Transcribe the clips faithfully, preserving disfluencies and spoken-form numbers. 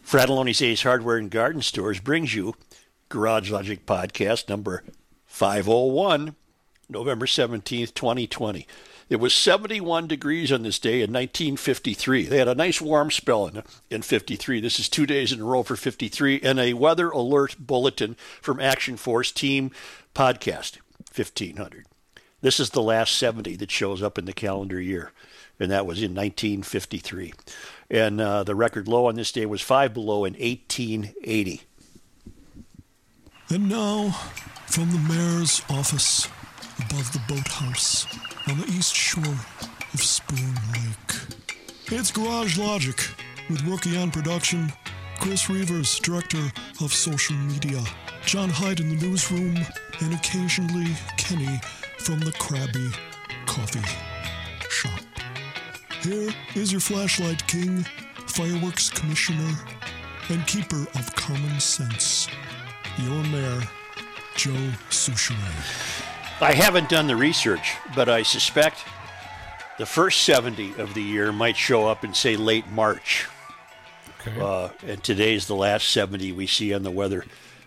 Fratelloni's Ace Hardware and Garden Stores brings you Garage Logic Podcast number five oh one, November seventeenth, twenty twenty. It was seventy-one degrees on this day in nineteen fifty-three. They had a nice warm spell in, in fifty-three. This is two days in a row for fifty-three, and a weather alert bulletin from Action Force Team Podcast, fifteen hundred. This is the last seventy that shows up in the calendar year, and that was in nineteen fifty-three. And uh, the record low on this day was five below in eighteen eighty. And now, from the mayor's office above the boathouse on the east shore of Spoon Lake, it's Garage Logic with Rookie on production, Chris Reavers, director of social media, John Hyde in the newsroom, and occasionally Kenny from the Krabby Coffee Shop. Here is your flashlight king, fireworks commissioner, and keeper of common sense, your mayor, Joe Soucheray. I haven't done the research, but I suspect the first seventy of the year might show up in, say, late March. Okay. Uh, and today's the last seventy we see on the weather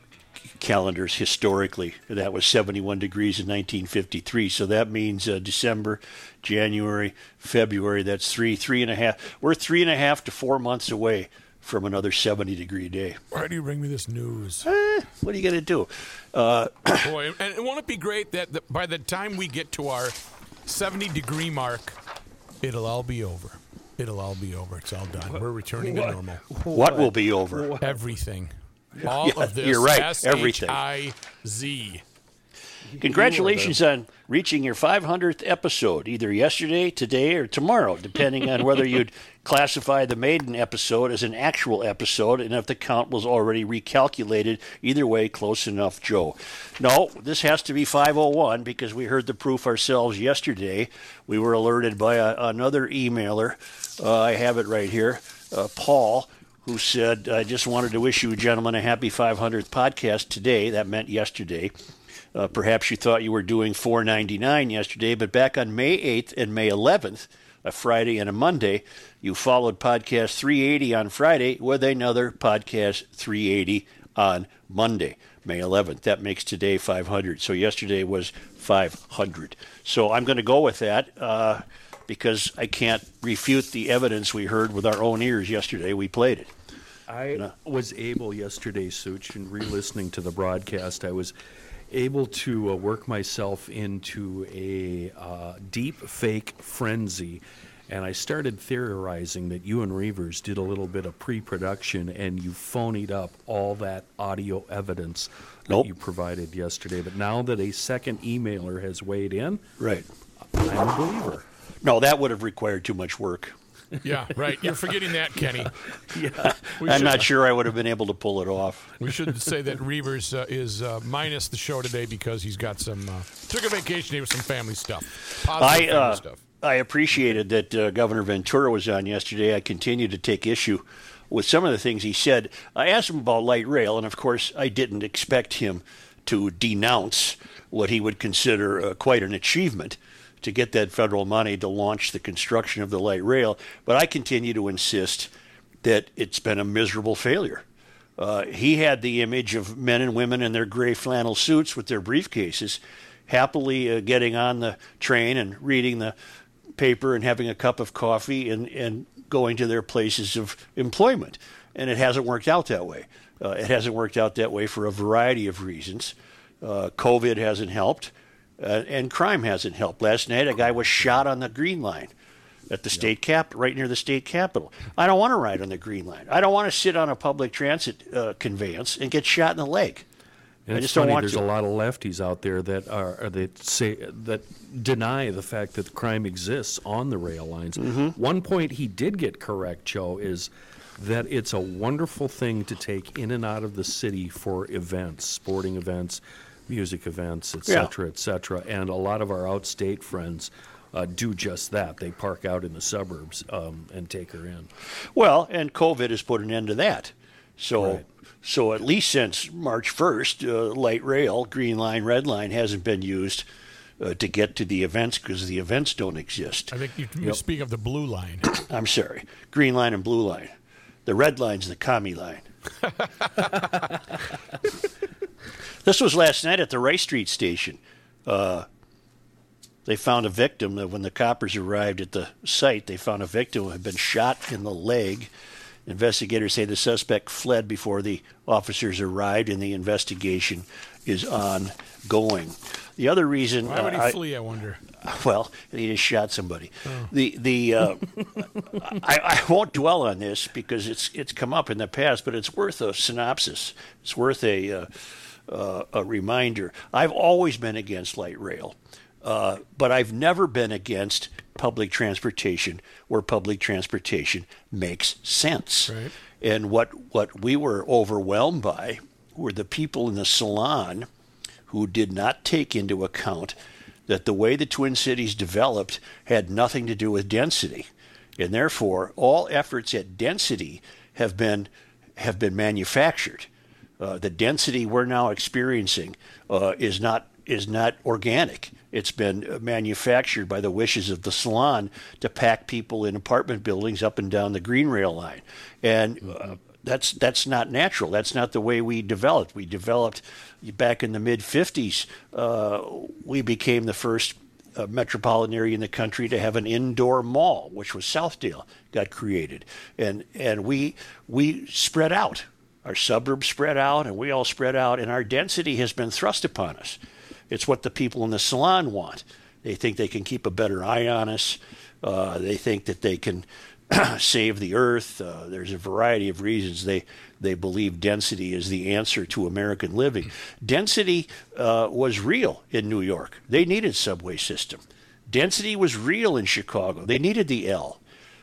calendars historically. That was seventy-one degrees in nineteen fifty-three. So that means uh, December, January, February. That's three, three and a half. We're three and a half to four months away from another seventy degree day. Why do you bring me this news? Eh, what are you going to do? Uh, Boy, and won't it be great that the, by the time we get to our seventy degree mark, it'll all be over. It'll all be over. It's all done. We're returning to normal. What will be over? Everything. All Yeah, of this. you're right. S Everything. H I Z. Congratulations on reaching your five hundredth episode, either yesterday, today, or tomorrow, depending on whether you'd classify the maiden episode as an actual episode and if the count was already recalculated. Either way, close enough, Joe. No, this has to be five oh one because we heard the proof ourselves yesterday. We were alerted by a, another emailer. Uh, I have it right here, uh, Paul, who said, I just wanted to wish you gentlemen a happy five hundredth podcast today. That meant yesterday. Uh, perhaps you thought you were doing four ninety-nine yesterday, but back on May eighth and May eleventh, a Friday and a Monday, you followed podcast three eighty on Friday with another podcast three eighty on Monday, May eleventh. That makes today five hundred. So yesterday was five hundred. So I'm going to go with that uh, because I can't refute the evidence we heard with our own ears yesterday. We played it. I uh, was able yesterday, Such, in re-listening to the broadcast, I was able to uh, work myself into a uh, deep fake frenzy, and I started theorizing that you and Reavers did a little bit of pre-production and you phonied up all that audio evidence that Nope. you provided yesterday. But now that a second emailer has weighed in, Right. I'm a believer. No, that would have required too much work. Yeah, right. You're forgetting that, Kenny. Yeah. We I'm should- not sure I would have been able to pull it off. We should say that Reavers uh, is uh, minus the show today because he's got some, uh, took a vacation day with some family stuff. Positive I family uh, stuff. I appreciated that uh, Governor Ventura was on yesterday. I continue to take issue with some of the things he said. I asked him about light rail, and of course I didn't expect him to denounce what he would consider uh, quite an achievement to get that federal money to launch the construction of the light rail. But I continue to insist that it's been a miserable failure. Uh, he had the image of men and women in their gray flannel suits with their briefcases happily uh, getting on the train and reading the paper and having a cup of coffee and, and going to their places of employment. And it hasn't worked out that way. Uh, it hasn't worked out that way for a variety of reasons. Uh, COVID hasn't helped. Uh, and crime hasn't helped. Last night, a guy was shot on the Green Line at the state cap, right near the state capitol. I don't want to ride on the Green Line. I don't want to sit on a public transit uh, conveyance and get shot in the leg. And I it's just don't funny, want there's to. a lot of lefties out there that are are that say that deny the fact that crime exists on the rail lines. Mm-hmm. One point he did get correct, Joe, is that it's a wonderful thing to take in and out of the city for events, sporting events, music events, et cetera, et cetera. And a lot of our outstate friends uh, do just that. They park out in the suburbs um, and take her in. Well, and COVID has put an end to that. So, Right. so at least since March first, uh, light rail, Green Line, Red Line hasn't been used uh, to get to the events because the events don't exist. I think you, you speak of the blue line. I'm sorry, Green Line and Blue Line. The red line's the commie line. This was last night at the Rice Street station. Uh, they found a victim. When the coppers arrived at the site, they found a victim who had been shot in the leg. Investigators say the suspect fled before the officers arrived, and the investigation is ongoing. The other reason... Why would he uh, flee, I wonder? Well, he just shot somebody. Oh. The the uh, I, I won't dwell on this because it's it's come up in the past, but it's worth a synopsis. It's worth a uh, uh, a reminder. I've always been against light rail, uh, but I've never been against public transportation where public transportation makes sense. Right. And what what we were overwhelmed by were the people in the salon who did not take into account that the way the Twin Cities developed had nothing to do with density. And therefore, all efforts at density have been have been manufactured. Uh, the density we're now experiencing uh, is not is not organic. It's been manufactured by the wishes of the salon to pack people in apartment buildings up and down the green rail line. And uh, that's that's not natural. That's not the way we developed. We developed back in the mid fifties. Uh, we became the first uh, metropolitan area in the country to have an indoor mall, which was Southdale, got created, and and we we spread out. Our suburbs spread out, and we all spread out, and our density has been thrust upon us. It's what the people in the salon want. They think they can keep a better eye on us. Uh, they think that they can save the earth. Uh, there's a variety of reasons they they believe density is the answer to American living. Density uh, was real in New York. They needed subway system. Density was real in Chicago. They needed the L.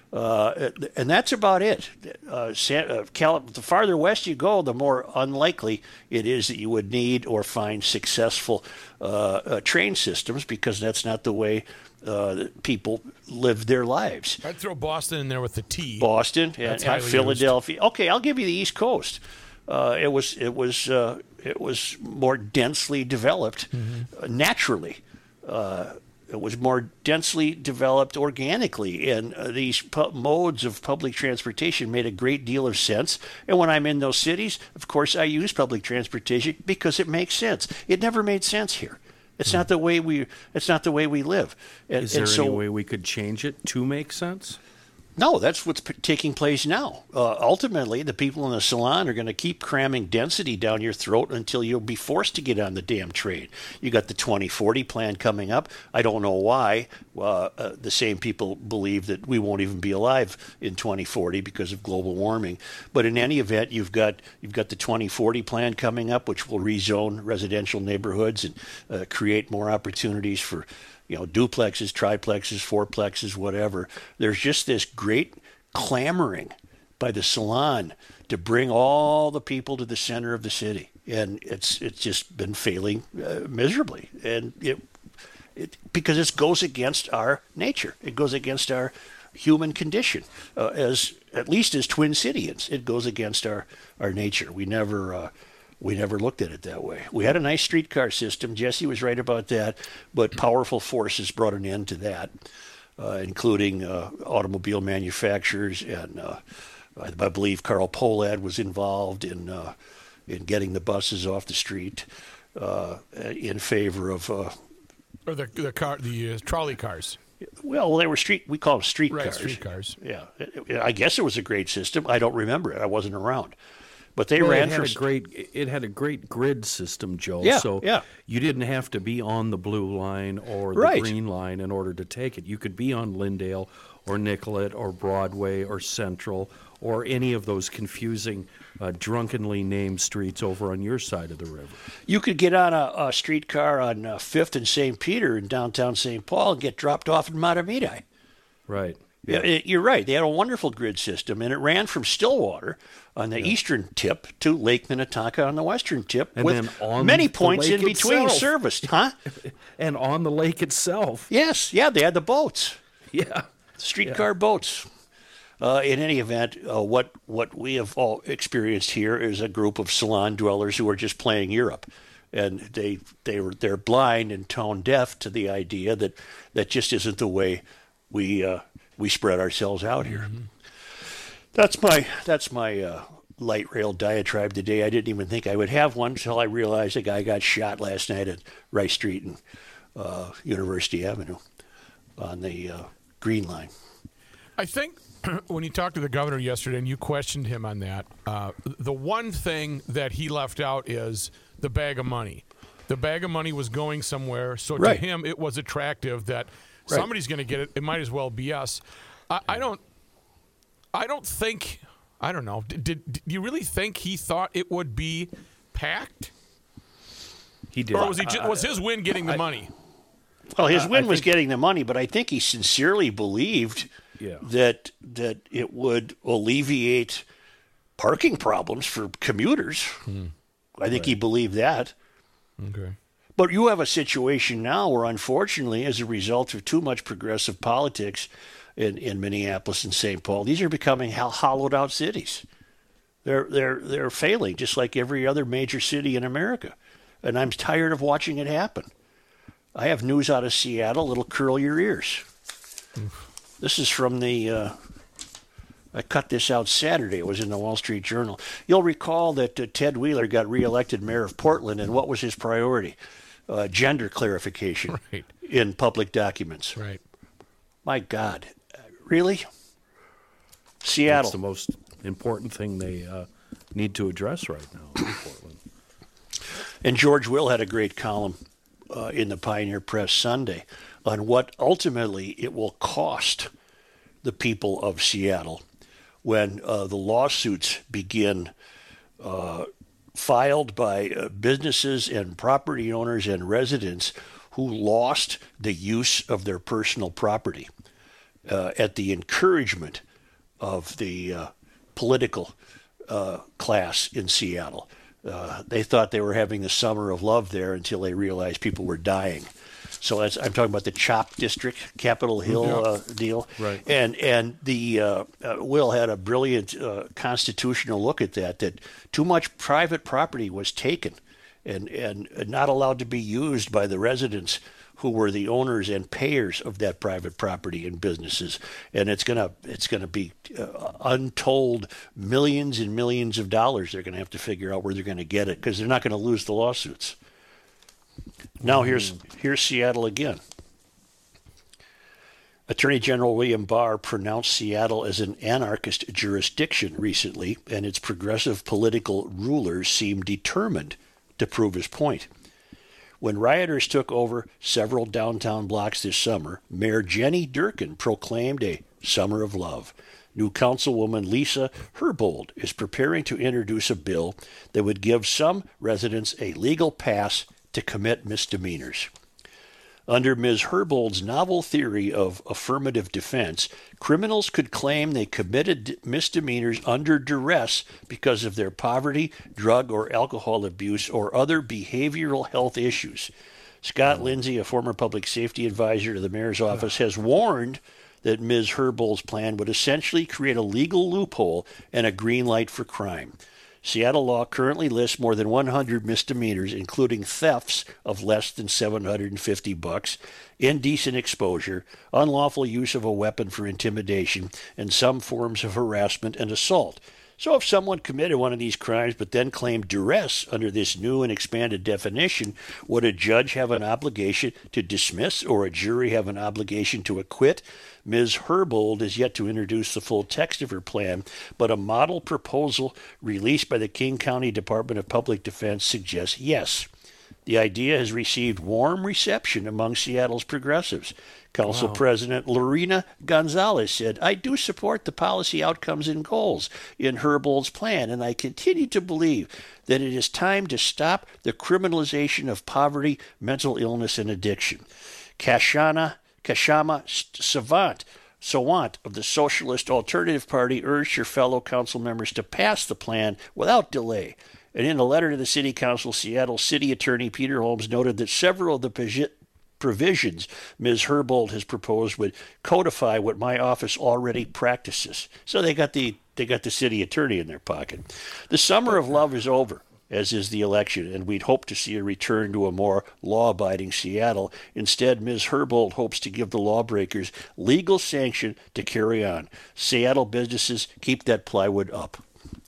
Uh, and that's about it. Uh, San, uh, Cal- the farther west you go, the more unlikely it is that you would need or find successful uh, uh, train systems, because that's not the way uh, people live their lives. I'd throw Boston in there with the T. Boston and, and Philadelphia. Used. Okay, I'll give you the East Coast. Uh, it was it was uh, it was more densely developed mm-hmm. uh, naturally. Uh, It was more densely developed organically, and uh, these pu- modes of public transportation made a great deal of sense. And when I'm in those cities, of course, I use public transportation because it makes sense. It never made sense here. It's mm. not the way we. It's not the way we live. And, Is there and so, any way we could change it to make sense? No, that's what's p- taking place now. Uh, ultimately, the people in the salon are going to keep cramming density down your throat until you'll be forced to get on the damn train. You got the twenty forty plan coming up. I don't know why. Uh, uh, the same people believe that we won't even be alive in twenty forty because of global warming. But in any event, you've got you've got the twenty forty plan coming up, which will rezone residential neighborhoods and uh, create more opportunities for, you know, duplexes, triplexes, fourplexes, whatever. There's just this great clamoring by the salon to bring all the people to the center of the city, and it's it's just been failing uh, miserably, and it it because it goes against our nature. It goes against our human condition, uh, as at least as Twin Cityans. It goes against our our nature. We never. Uh, We never looked at it that way. We had a nice streetcar system. Jesse was right about that, but powerful forces brought an end to that, uh, including uh, automobile manufacturers, and uh, I believe Carl Pohlad was involved in uh, in getting the buses off the street uh, in favor of uh, or the the car the uh, trolley cars. Well, they were street. We call them street right, cars. Street cars. Yeah, I guess it was a great system. I don't remember it. I wasn't around. But they well, ran it had for a great. It had a great grid system, Joe. Yeah, so yeah. you didn't have to be on the blue line or the Right. green line in order to take it. You could be on Lyndale or Nicollet or Broadway or Central or any of those confusing, uh, drunkenly named streets over on your side of the river. You could get on a, a streetcar on uh, Fifth and Saint Peter in downtown Saint Paul and get dropped off in Matamidi. Right. Yeah, it, you're right. They had a wonderful grid system, and it ran from Stillwater on the yeah. eastern tip to Lake Minnetonka on the western tip, and with then on many the points in lake between itself. serviced, huh? And on the lake itself. Yes, yeah, they had the boats. Yeah. Streetcar yeah. boats. Uh, in any event, uh, what what we have all experienced here is a group of salon dwellers who are just playing Europe. And they, they were, they're blind and tone deaf to the idea that that just isn't the way we... Uh, we spread ourselves out here. Mm-hmm. That's my that's my uh, light rail diatribe today. I didn't even think I would have one until I realized a guy got shot last night at Rice Street and uh, University Avenue on the uh, Green Line. I think when you talked to the governor yesterday and you questioned him on that, uh, the one thing that he left out is the bag of money. The bag of money was going somewhere, so right. to him it was attractive that right. somebody's going to get it. It might as well be us. I, I don't. I don't think. I don't know. Did, did, did you really think he thought it would be packed? He did. Or was he? Just, was his win getting the I, money? Well, his Uh, win I was think- getting the money, but I think he sincerely believed Yeah. that that it would alleviate parking problems for commuters. Hmm. I think he believed that. Okay. But you have a situation now where, unfortunately, as a result of too much progressive politics in, in Minneapolis and Saint Paul, these are becoming hollowed out cities. They're they're they're failing, just like every other major city in America. And I'm tired of watching it happen. I have news out of Seattle that'll curl your ears. This is from the. Uh, I cut this out Saturday. It was in the Wall Street Journal. You'll recall that uh, Ted Wheeler got reelected mayor of Portland, and what was his priority? Uh, gender clarification Right. in public documents. Right. My God, really? Seattle. That's the most important thing they uh, need to address right now in Portland. And George Will had a great column uh, in the Pioneer Press Sunday on what ultimately it will cost the people of Seattle when uh, the lawsuits begin uh, filed by uh, businesses and property owners and residents who lost the use of their personal property uh, at the encouragement of the uh, political uh, class in Seattle. Uh, they thought they were having the summer of love there until they realized people were dying. So that's, I'm talking about the CHOP district, Capitol Hill uh, deal. Right. And and the uh, uh, Will had a brilliant uh, constitutional look at that, that too much private property was taken and, and not allowed to be used by the residents who were the owners and payers of that private property and businesses. And it's gonna it's gonna be uh, untold millions and millions of dollars they're gonna have to figure out where they're gonna get it, because they're not gonna lose the lawsuits. Now here's here's Seattle again. Attorney General William Barr pronounced Seattle as an anarchist jurisdiction recently, and its progressive political rulers seem determined to prove his point. When rioters took over several downtown blocks this summer, Mayor Jenny Durkin proclaimed a summer of love. New Councilwoman Lisa Herbold is preparing to introduce a bill that would give some residents a legal pass to commit misdemeanors. Under Miz Herbold's novel theory of affirmative defense, criminals could claim they committed misdemeanors under duress because of their poverty, drug or alcohol abuse, or other behavioral health issues. Scott Lindsay, a former public safety advisor to the mayor's office, has warned that Miz Herbold's plan would essentially create a legal loophole and a green light for crime. Seattle law currently lists more than one hundred misdemeanors, including thefts of less than seven hundred fifty bucks, indecent exposure, unlawful use of a weapon for intimidation, and some forms of harassment and assault. So if someone committed one of these crimes but then claimed duress under this new and expanded definition, would a judge have an obligation to dismiss or a jury have an obligation to acquit? Miz Herbold is yet to introduce the full text of her plan, but a model proposal released by the King County Department of Public Defense suggests yes. The idea has received warm reception among Seattle's progressives. Council Wow. President Lorena Gonzalez said, "I do support the policy outcomes and goals in Herbold's plan, and I continue to believe that it is time to stop the criminalization of poverty, mental illness, and addiction." Kashana, Kashama Savant, Sawant of the Socialist Alternative Party urged her fellow council members to pass the plan without delay. And in a letter to the City Council, Seattle City Attorney Peter Holmes noted that several of the posi- provisions Miz Herbold has proposed would codify what my office already practices. So they got the they got the city attorney in their pocket. The summer of love is over. as is the election, and we'd hope to see a return to a more law-abiding Seattle. Instead, Miz Herbold hopes to give the lawbreakers legal sanction to carry on. Seattle businesses, keep that plywood up.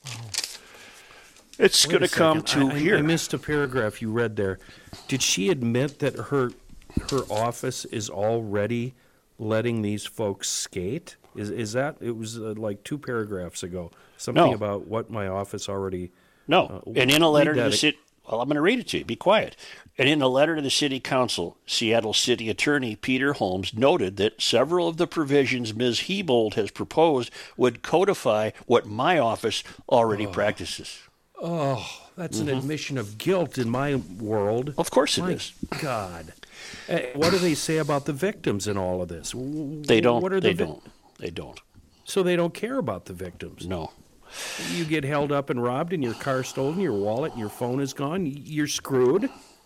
It's going to come to I, here. I missed a paragraph you read there. Did she admit that her her office is already letting these folks skate? Is is that, it was uh, like two paragraphs ago, something No. about what my office already... No, Uh, and in a letter read to the that. city, well, I'm going to read it to you. Be quiet. And in a letter to the city council, Seattle City Attorney Peter Holmes noted that several of the provisions Miz Hebold has proposed would codify what my office already practices. Oh, that's an admission of guilt in my world. Of course it My is. God. Uh, what do they say about the victims in all of this? W- They don't. What are they the vi- don't. They don't. So they don't care about the victims. No. You get held up and robbed and your car stolen, your wallet and your phone is gone, y- you're screwed.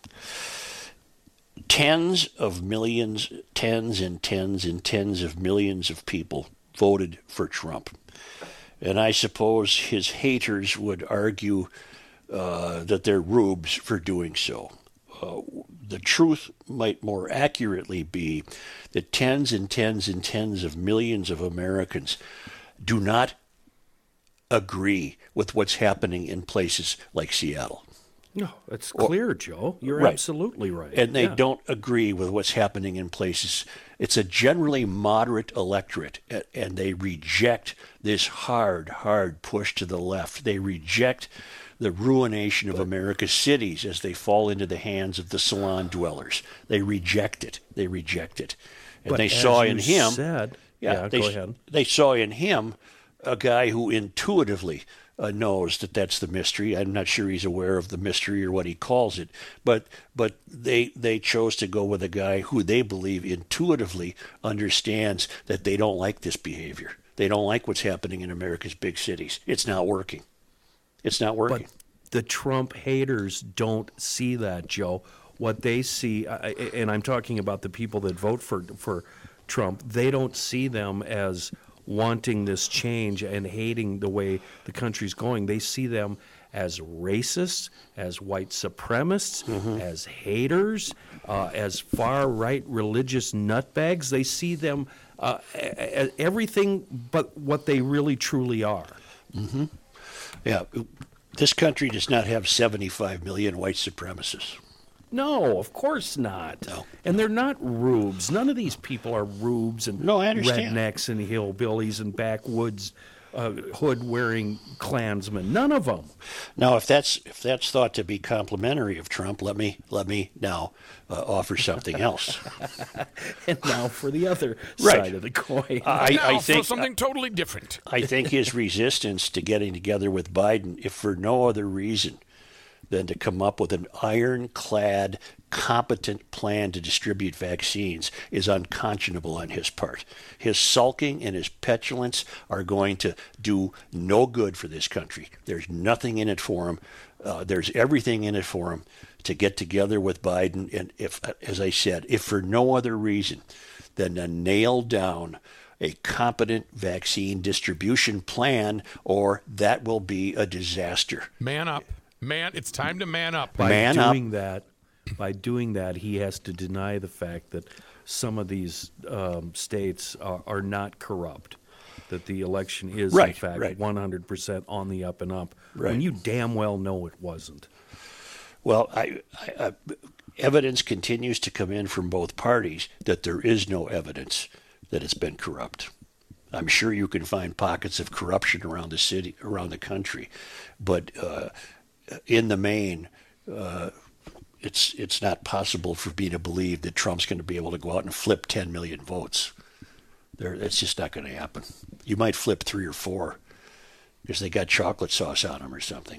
Tens of millions, tens and tens and tens of millions of people voted for Trump. And I suppose his haters would argue uh, that they're rubes for doing so. Uh, the truth might more accurately be that tens and tens and tens of millions of Americans do not agree with what's happening in places like Seattle. No, it's clear, Joe. You're Right. absolutely right. And they Yeah. don't agree with what's happening in places. It's a generally moderate electorate, a- and they reject this hard, hard push to the left. They reject the ruination of America's cities as they fall into the hands of the salon dwellers. They reject it. They reject it. And But they as saw you in him, said, yeah, yeah, they, go ahead. they saw in him a guy who intuitively uh, knows that that's the mystery. I'm not sure he's aware of the mystery or what he calls it, but but they they chose to go with a guy who they believe intuitively understands that they don't like this behavior. They don't like what's happening in America's big cities. It's not working. It's not working. But the Trump haters don't see that, Joe. What they see, uh, and I'm talking about the people that vote for for Trump, they don't see them as wanting this change and hating the way the country's going. They see them as racists, as white supremacists, Mm-hmm. as haters, uh, as far-right religious nutbags. They see them uh, as everything but what they really truly are. Yeah, this country does not have seventy-five million white supremacists. No, of course not. No. And they're not rubes. None of these people are rubes and No, I understand. rednecks and hillbillies and backwoods uh, hood-wearing Klansmen. None of them. Now, if that's if that's thought to be complimentary of Trump, let me let me now uh, offer something else. And now for the other Right. side of the coin. I, now I for think something totally different. I think his resistance to getting together with Biden, if for no other reason than to come up with an ironclad, competent plan to distribute vaccines, is unconscionable on his part. His sulking and his petulance are going to do no good for this country. There's nothing in it for him. Uh, there's everything in it for him to get together with Biden, and if, as I said, if for no other reason than to nail down a competent vaccine distribution plan, or that will be a disaster. Man up. Man, it's time to man up. by Man up. doing that, by doing that, he has to deny the fact that some of these um, states are, are not corrupt. That the election is, in Right, fact, right. one hundred percent on the up and up, Right. when you damn well know it wasn't. Well, I, I, I, evidence continues to come in from both parties that there is no evidence that it's been corrupt. I'm sure you can find pockets of corruption around the city, around the country, but uh, in the main, uh, it's it's not possible for me to believe that Trump's going to be able to go out and flip ten million votes. There, that's just not going to happen. You might flip three or four because they got chocolate sauce on them or something.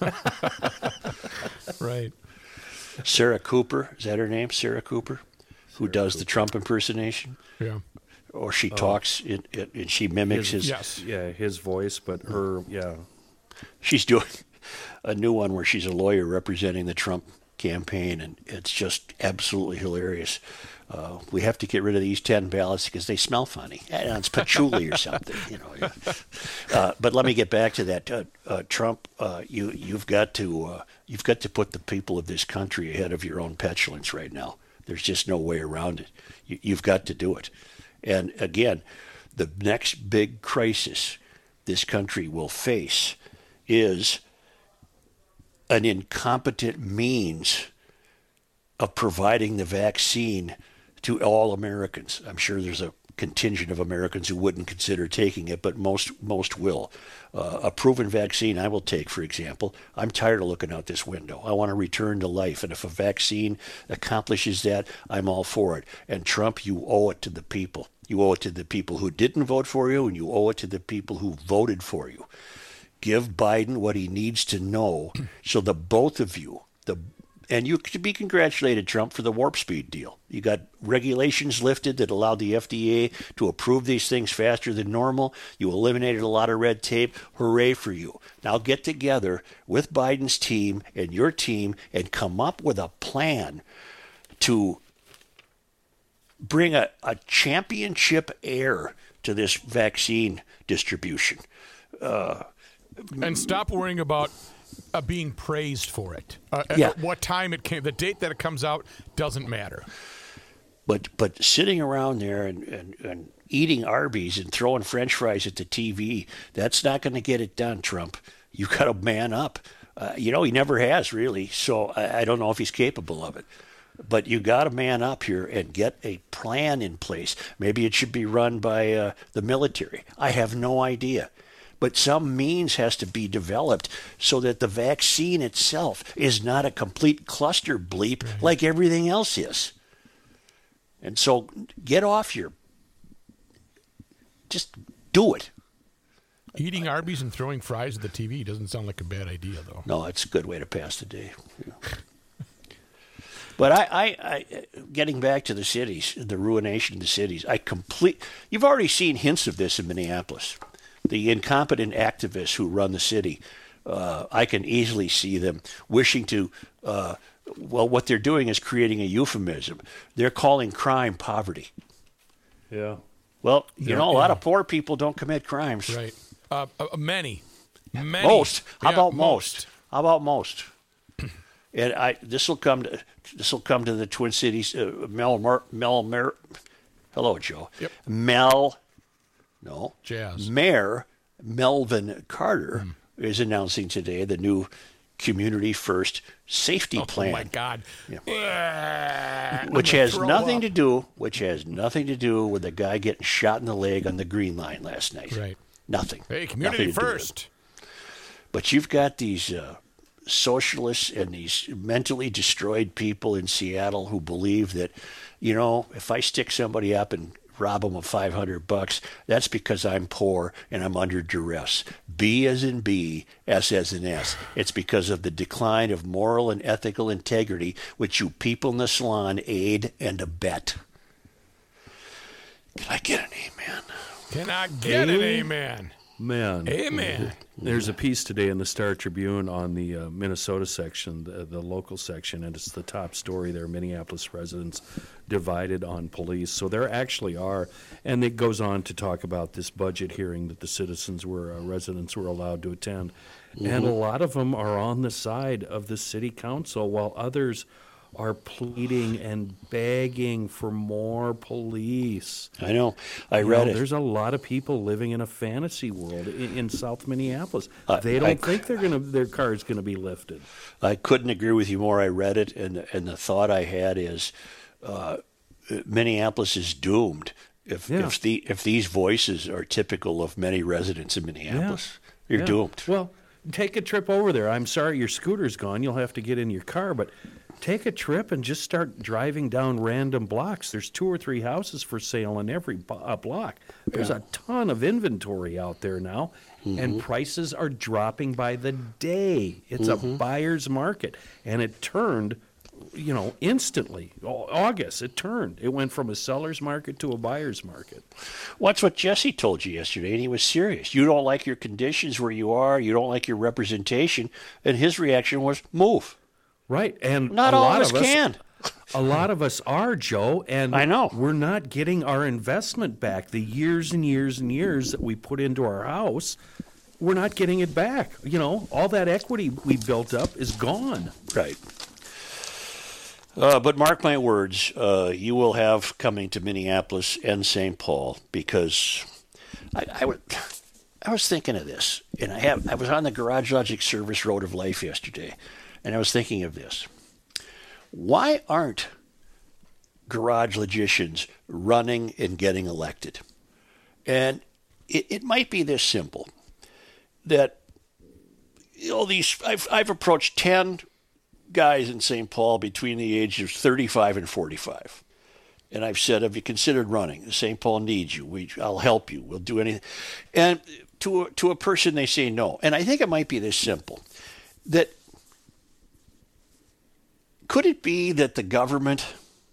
Right. Sarah Cooper, is that her name? Sarah Cooper, who does the Trump impersonation, Yeah. or she talks it, it, and she mimics his. Yes. Yeah, his voice, but her, yeah. She's doing a new one where she's a lawyer representing the Trump campaign, and it's just absolutely hilarious. Uh, we have to get rid of these ten ballots because they smell funny. And it's patchouli or something, you know. Uh, but let me get back to that. Uh, uh, Trump, uh, you you've got to uh, you've got to put the people of this country ahead of your own petulance right now. There's just no way around it. You, you've got to do it. And again, the next big crisis this country will face is an incompetent means of providing the vaccine to all Americans. I'm sure there's a contingent of Americans who wouldn't consider taking it, but most most will. Uh, a proven vaccine I will take, for example. I'm tired of looking out this window. I want to return to life, and if a vaccine accomplishes that, I'm all for it. And Trump, you owe it to the people. You owe it to the people who didn't vote for you, and you owe it to the people who voted for you. Give Biden what he needs to know so the both of you, the and you should be congratulated, Trump, for the warp speed deal. You got regulations lifted that allowed the F D A to approve these things faster than normal. You eliminated a lot of red tape. Hooray for you. Now get together with Biden's team and your team and come up with a plan to bring a, a championship air to this vaccine distribution. Uh, and stop worrying about Uh, being praised for it. Uh, yeah. At what time it came, the date that it comes out doesn't matter. But but sitting around there and, and, and eating Arby's and throwing French fries at the T V, that's not going to get it done, Trump. You got to man up. Uh, you know, he never has really, so I, I don't know if he's capable of it. But you got to man up here and get a plan in place. Maybe it should be run by uh, the military. I have no idea. But some means has to be developed so that the vaccine itself is not a complete cluster bleep right. like everything else is. And so get off your, just do it. Eating Arby's and throwing fries at the T V doesn't sound like a bad idea, though. No, it's a good way to pass the day. But I, I, I, getting back to the cities, the ruination of the cities, I complete. You've already seen hints of this in Minneapolis. The incompetent activists who run the city, uh, I can easily see them wishing to, uh, well, what they're doing is creating a euphemism. They're calling crime poverty. Yeah. Well, you yeah, know, a yeah. lot of poor people don't commit crimes. Right. Uh, uh, many. Many. Most. How yeah, about most? most? How about most? And I, this will come to this will come to the Twin Cities. Uh, Mel, Mer, Mel, Mer, hello, Joe. Yep. Mel. No. Jazz. Mayor Melvin Carter mm. is announcing today the new Community First Safety oh, Plan. Oh my God! Yeah. Which has nothing up. to do. Which has nothing to do with the guy getting shot in the leg on the Green Line last night. Right. Nothing. Hey, Community nothing First. But you've got these uh, socialists and these mentally destroyed people in Seattle who believe that, you know, if I stick somebody up and rob them of five hundred bucks, that's because I'm poor and I'm under duress. B as in B, S as in S. It's because of the decline of moral and ethical integrity which you people in the salon aid and abet. Can I get an amen? Can I get an amen? Man. Amen. There's a piece today in the Star Tribune on the uh, Minnesota section, the, the local section, and it's the top story there, Minneapolis residents divided on police. So there actually are, and it goes on to talk about this budget hearing that the citizens were, uh, residents were allowed to attend. Mm-hmm. And a lot of them are on the side of the city council, while others are pleading and begging for more police. I know. I you read know, it. There's a lot of people living in a fantasy world in, in South Minneapolis. Uh, they don't I, think they're gonna their car is going to be lifted. I couldn't agree with you more. I read it, and and the thought I had is, uh, Minneapolis is doomed if Yeah. if the if these voices are typical of many residents in Minneapolis. You're Yeah. doomed. Well, take a trip over there. I'm sorry your scooter's gone. You'll have to get in your car, but take a trip and just start driving down random blocks. There's two or three houses for sale in every bo- uh, block. There's Yeah. a ton of inventory out there now, Mm-hmm. and prices are dropping by the day. It's Mm-hmm. a buyer's market, and it turned, you know, instantly. Au- August, it turned. It went from a seller's market to a buyer's market. What's what Jesse told you yesterday, and he was serious. You don't like your conditions where you are. You don't like your representation, and his reaction was move. Right, and Not a all lot of us can. A lot of us are, Joe, and I know. we're not getting our investment back. The years and years and years that we put into our house, we're not getting it back. You know, all that equity we built up is gone. Right. Uh, but mark my words, uh, you will have coming to Minneapolis and Saint Paul, because I, I, w- I was thinking of this, and I have I was on the Garage Logic Service Road of Life yesterday, and I was thinking of this. Why aren't garage logicians running and getting elected? And it, it might be this simple, that you know these I've I've approached ten guys in Saint Paul between the ages of thirty-five and forty-five. And I've said, have you considered running? Saint Paul needs you. We, I'll help you. We'll do anything. And to a, to a person, they say no. And I think it might be this simple, that could it be that the government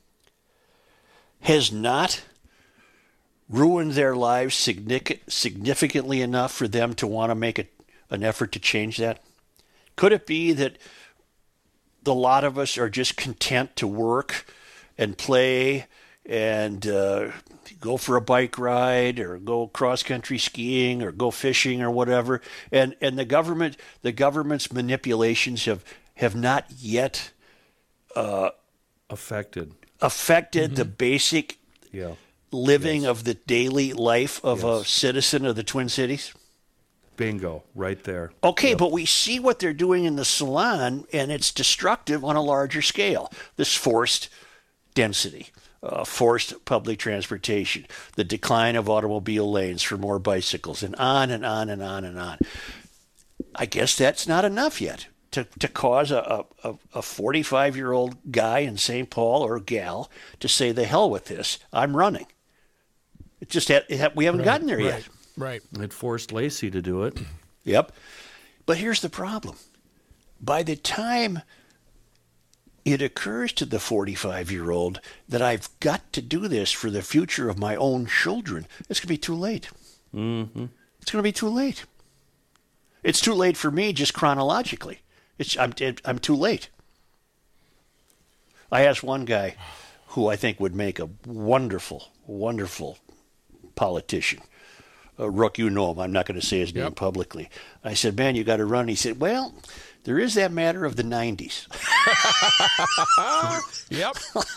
has not ruined their lives significantly enough for them to want to make a, an effort to change that? Could it be that the lot of us are just content to work and play and uh, go for a bike ride or go cross-country skiing or go fishing or whatever, and and the government the government's manipulations have have not yet uh, affected affected mm-hmm. the basic yeah. living yes. of the daily life of yes. a citizen of the Twin Cities? Bingo, right there. Okay, yep. but we see what they're doing in the salon, and it's destructive on a larger scale. This forced density, uh, forced public transportation, the decline of automobile lanes for more bicycles, and on and on and on and on. I guess that's not enough yet to, to cause a, a, a forty-five-year-old guy in Saint Paul or gal to say, the hell with this, I'm running. It just had, it had, we haven't right, gotten there right. yet. Right. It forced Lacey to do it. Yep. But here's the problem. By the time it occurs to the forty-five-year-old that I've got to do this for the future of my own children, it's going to be too late. Mm-hmm. It's going to be too late. It's too late for me just chronologically. It's I'm, I'm too late. I asked one guy who I think would make a wonderful, wonderful politician. Uh, Rook, you know him. I'm not going to say his name yep. publicly. I said, man, you got to run. He said, well, there is that matter of the nineties. Yep.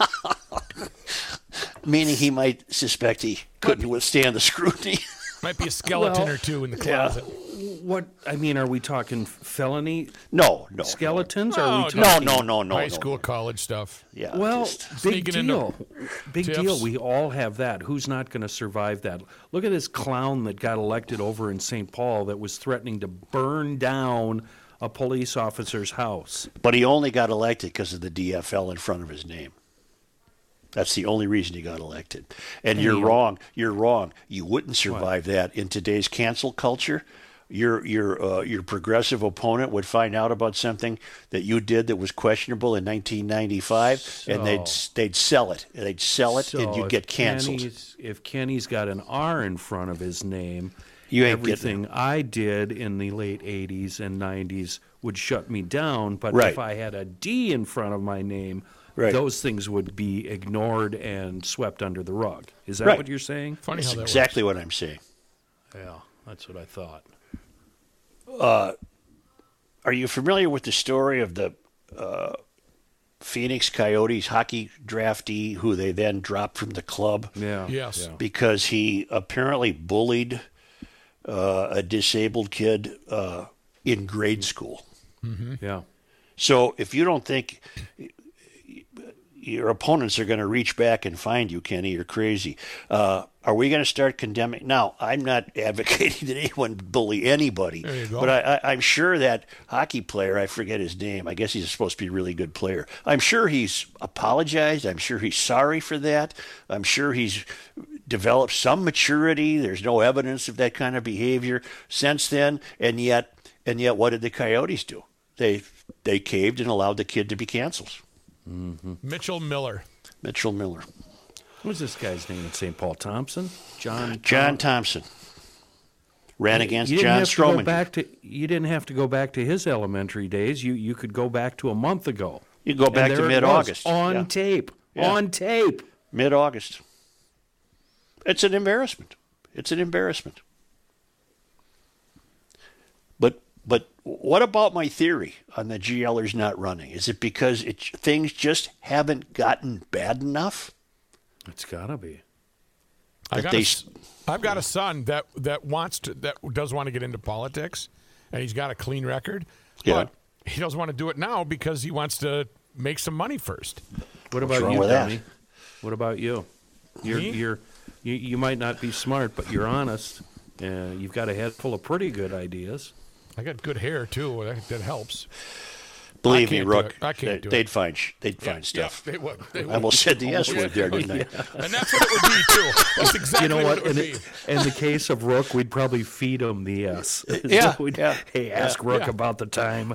Meaning he might suspect he couldn't withstand the scrutiny. Might be a skeleton well, or two in the closet. Yeah. What, I mean, are we talking felony No, no. skeletons? No, or are we no, talking No, no, no, no. High no, school, no. college stuff. Yeah. Well, just- big Sneaking deal. Big tips. deal. We all have that. Who's not going to survive that? Look at this clown that got elected over in Saint Paul that was threatening to burn down a police officer's house. but he only got elected because of the D F L in front of his name. That's the only reason he got elected. And you're wrong. You're wrong. You wouldn't survive that in today's cancel culture. Your your uh, your progressive opponent would find out about something that you did that was questionable in nineteen ninety-five, So- and they'd they'd sell it. They'd sell it, So and you'd if get canceled. Kenny's, if Kenny's got an R in front of his name, You ain't getting everything I did in the late eighties and nineties would shut me down. But Right. if I had a D in front of my name, Right. those things would be ignored and swept under the rug. Is that Right. what you're saying? Funny That's how that exactly what I'm saying. Yeah, that's what I thought. Are you familiar with the story of the uh, Phoenix Coyotes hockey draftee who they then dropped from the club Yeah. Yes. Yeah. because he apparently bullied uh, a disabled kid uh, in grade school? Yeah. So if you don't think your opponents are going to reach back and find you, Kenny, you're crazy. Uh, are we going to start condemning? Now, I'm not advocating that anyone bully anybody, There you go. but I, I, I'm sure that hockey player, I forget his name, I guess he's supposed to be a really good player. I'm sure he's apologized. I'm sure he's sorry for that. I'm sure he's developed some maturity. There's no evidence of that kind of behavior since then, and yet, and yet, what did the Coyotes do? They they caved and allowed the kid to be canceled. Mitchell Miller. Mitchell Miller. What was this guy's name in Saint Paul? Thompson? John? John Thompson. ran against you didn't John have to go Stroman. back to, you didn't have to go back to his elementary days. You you could go back to a month ago. You go back And to there it mid-August. was, on Yeah. tape. Yeah. On tape. Mid-August. It's an embarrassment. It's an embarrassment. But but what about my theory on the GLers not running? Is it because it, things just haven't gotten bad enough? It's gotta be. I That got they a s- s- I've got a son that that wants to that does want to get into politics, and he's got a clean record. Yeah. But he doesn't want to do it now because he wants to make some money first. What What's about wrong you, with that? Tommy? What about you? You're Me? you're you, you might not be smart, but you're honest. Uh, you've got a head full of pretty good ideas. I got good hair too. That, that helps. Believe I me, can't do Rook, it. I can't they, do it. they'd find sh- they'd Yeah, find stuff. Yeah, they would. They I would. almost said the S word there, didn't I? And that's what it would be too. That's exactly You know what? it would In, be. the- in the case of Rook, we'd probably feed him the S. Yeah, So we'd, yeah, hey, ask Rook yeah. about the time.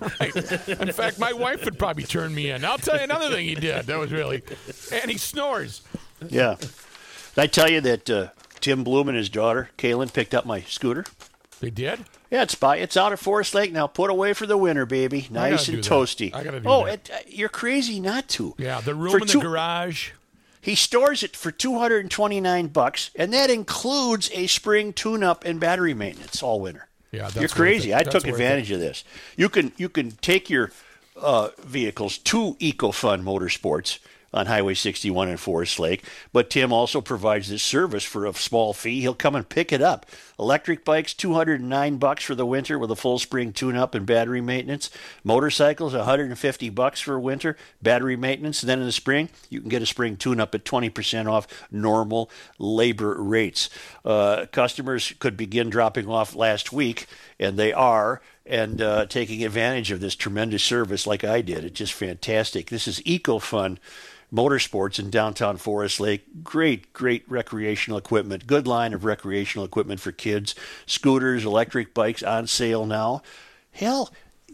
In fact, my wife would probably turn me in. I'll tell you another thing he did. That was really, and he snores. Yeah. Did I tell you that uh, Tim Bloom and his daughter, Kaylin, picked up my scooter? They did. Yeah, it's by it's out at Forest Lake now. Put away for the winter, baby. Nice gotta and do that. toasty. I gotta do oh, that. It, uh, you're crazy not to. Yeah, the room For in two- the garage. He stores it for two hundred twenty-nine bucks, and that includes a spring tune-up and battery maintenance all winter. Yeah, that's you're worth crazy. it. I That's took worth advantage of this. You can you can take your uh, vehicles to EcoFun Motorsports on Highway sixty-one in Forest Lake, but Tim also provides this service for a small fee. He'll come and pick it up. Electric bikes, two hundred nine bucks for the winter with a full spring tune-up and battery maintenance. Motorcycles, one hundred fifty bucks for winter, battery maintenance. And then in the spring, you can get a spring tune-up at twenty percent off normal labor rates. Uh, customers could begin dropping off last week, and they are, and uh, taking advantage of this tremendous service like I did. It's just fantastic. This is EcoFun Motorsports in downtown Forest Lake. Great, great recreational equipment. Good line of recreational equipment for kids. Scooters, electric bikes on sale now. Hell,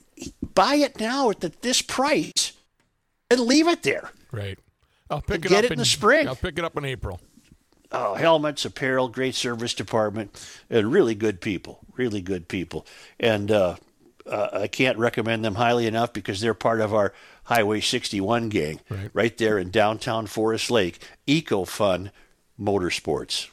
buy it now at the, this price and leave it there. Right. I'll pick it Get up it in the spring. I'll pick it up in April. Oh, helmets, apparel, great service department, and really good people. Really good people. And uh, uh, I can't recommend them highly enough because they're part of our Highway sixty-one gang Right. right there in downtown Forest Lake. EcoFun Motorsports.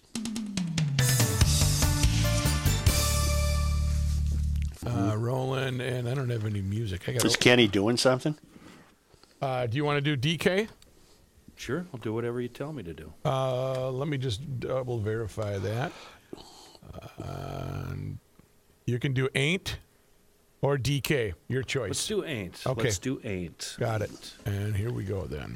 Uh, rolling, and I don't have any music. I got. Is Kenny doing something? Uh, do you want to do D K? Sure, I'll do whatever you tell me to do. Uh, let me just double verify that. Uh, you can do ain't or D K, your choice. Let's do ain't. Okay. Let's do ain't. Got it. And here we go then.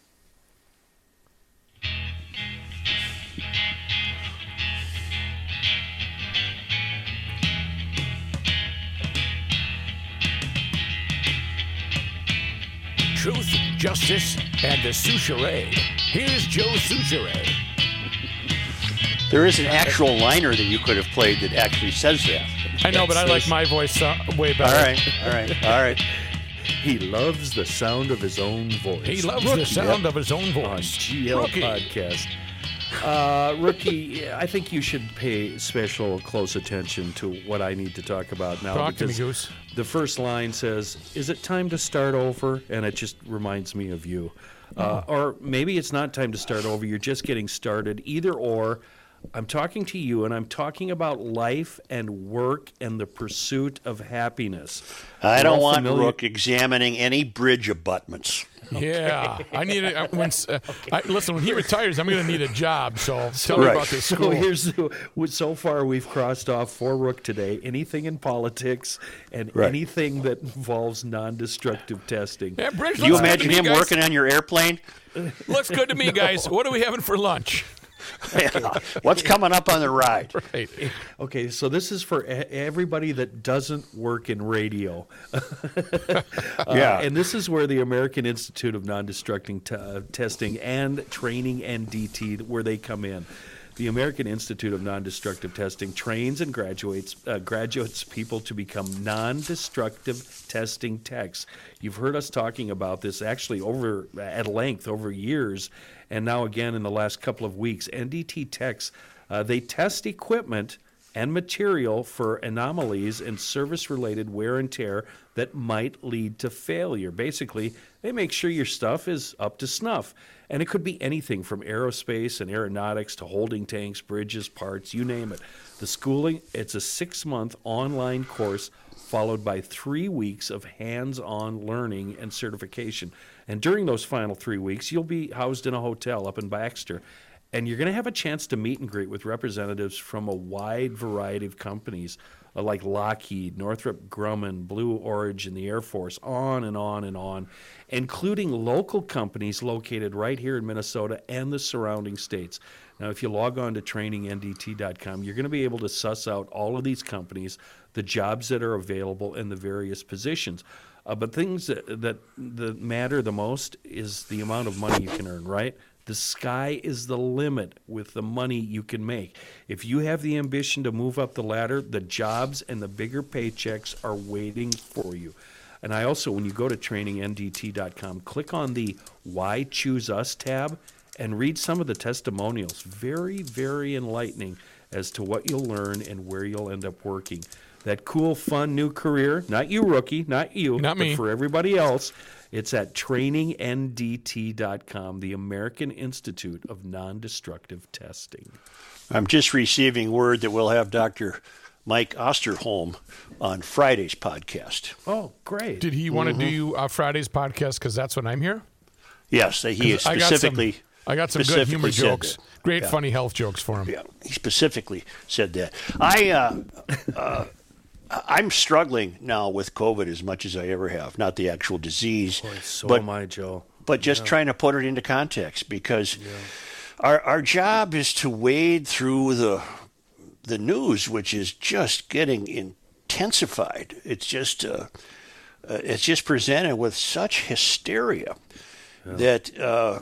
Truth, justice, and the Souchere. Here's Joe Souchere. There is an actual liner that you could have played that actually says that. I know, but I like my voice uh, way better. All right, all right, all right. He loves the sound of his own voice. He loves Rookie the sound Yep. of his own on voice. G L Rookie. Podcast. Uh, Rookie, I think you should pay special close attention to what I need to talk about now. Talk to me, because Goose. The first line says, "Is it time to start over?" And it just reminds me of you. Uh, or maybe it's not time to start over. You're just getting started. Either or. I'm talking to you, and I'm talking about life and work and the pursuit of happiness. I We're don't all want familiar- Rook examining any bridge abutments. Yeah, I need it. uh, When, uh, I, listen, when he retires, I'm going to need a job. So tell me Right. about this So school. here's the, so far we've crossed off for Rook today anything in politics and Right. anything that involves non-destructive testing. Yeah, Bridge, Can you looks good to imagine me, him guys. working on your airplane? Looks good to me, guys. What are we having for lunch? What's coming up on the ride? Right. Okay, so this is for e- everybody that doesn't work in radio. Uh, Yeah. and this is where the American Institute of Non-Destructing T- uh, Testing and Training, N D T, where they come in. The American Institute of Non-Destructive Testing trains and graduates uh, graduates people to become non-destructive testing techs. You've heard us talking about this actually over at length over years, and now again in the last couple of weeks. N D T techs, uh, they test equipment and material for anomalies and service-related wear and tear that might lead to failure. Basically, they make sure your stuff is up to snuff. And it could be anything from aerospace and aeronautics to holding tanks, bridges, parts, you name it. The schooling, it's a six-month online course followed by three weeks of hands-on learning and certification. And during those final three weeks, you'll be housed in a hotel up in Baxter. And you're going to have a chance to meet and greet with representatives from a wide variety of companies uh, like Lockheed, Northrop Grumman, Blue Origin, the Air Force, on and on and on, including local companies located right here in Minnesota and the surrounding states. Now, if you log on to training N D T dot com, you're going to be able to suss out all of these companies, the jobs that are available, and the various positions. Uh, but things that, that, that matter the most is the amount of money you can earn, right? The sky is the limit with the money you can make. If you have the ambition to move up the ladder, the jobs and the bigger paychecks are waiting for you. And I also, when you go to training N D T dot com, click on the Why Choose Us tab and read some of the testimonials. Very, very enlightening as to what you'll learn and where you'll end up working. That cool, fun new career, not you, rookie, not you, Not me. but for everybody else, it's at training N D T dot com, the American Institute of Non-Destructive Testing. I'm just receiving word that we'll have Doctor Mike Osterholm on Friday's podcast. Oh, great. Did he want to do uh, Friday's podcast because that's when I'm here? Yes, he is 'Cause I got some- specifically. I got some good specifically humor said jokes. that. Great, Yeah. funny health jokes for him. Yeah, he specifically said that. I, uh, uh, I'm struggling now with COVID as much as I ever have. Not the actual disease, Boy, so but am I, Joe. but just trying to put it into context because our our job is to wade through the the news, which is just getting intensified. It's just uh, uh, it's just presented with such hysteria that. Uh,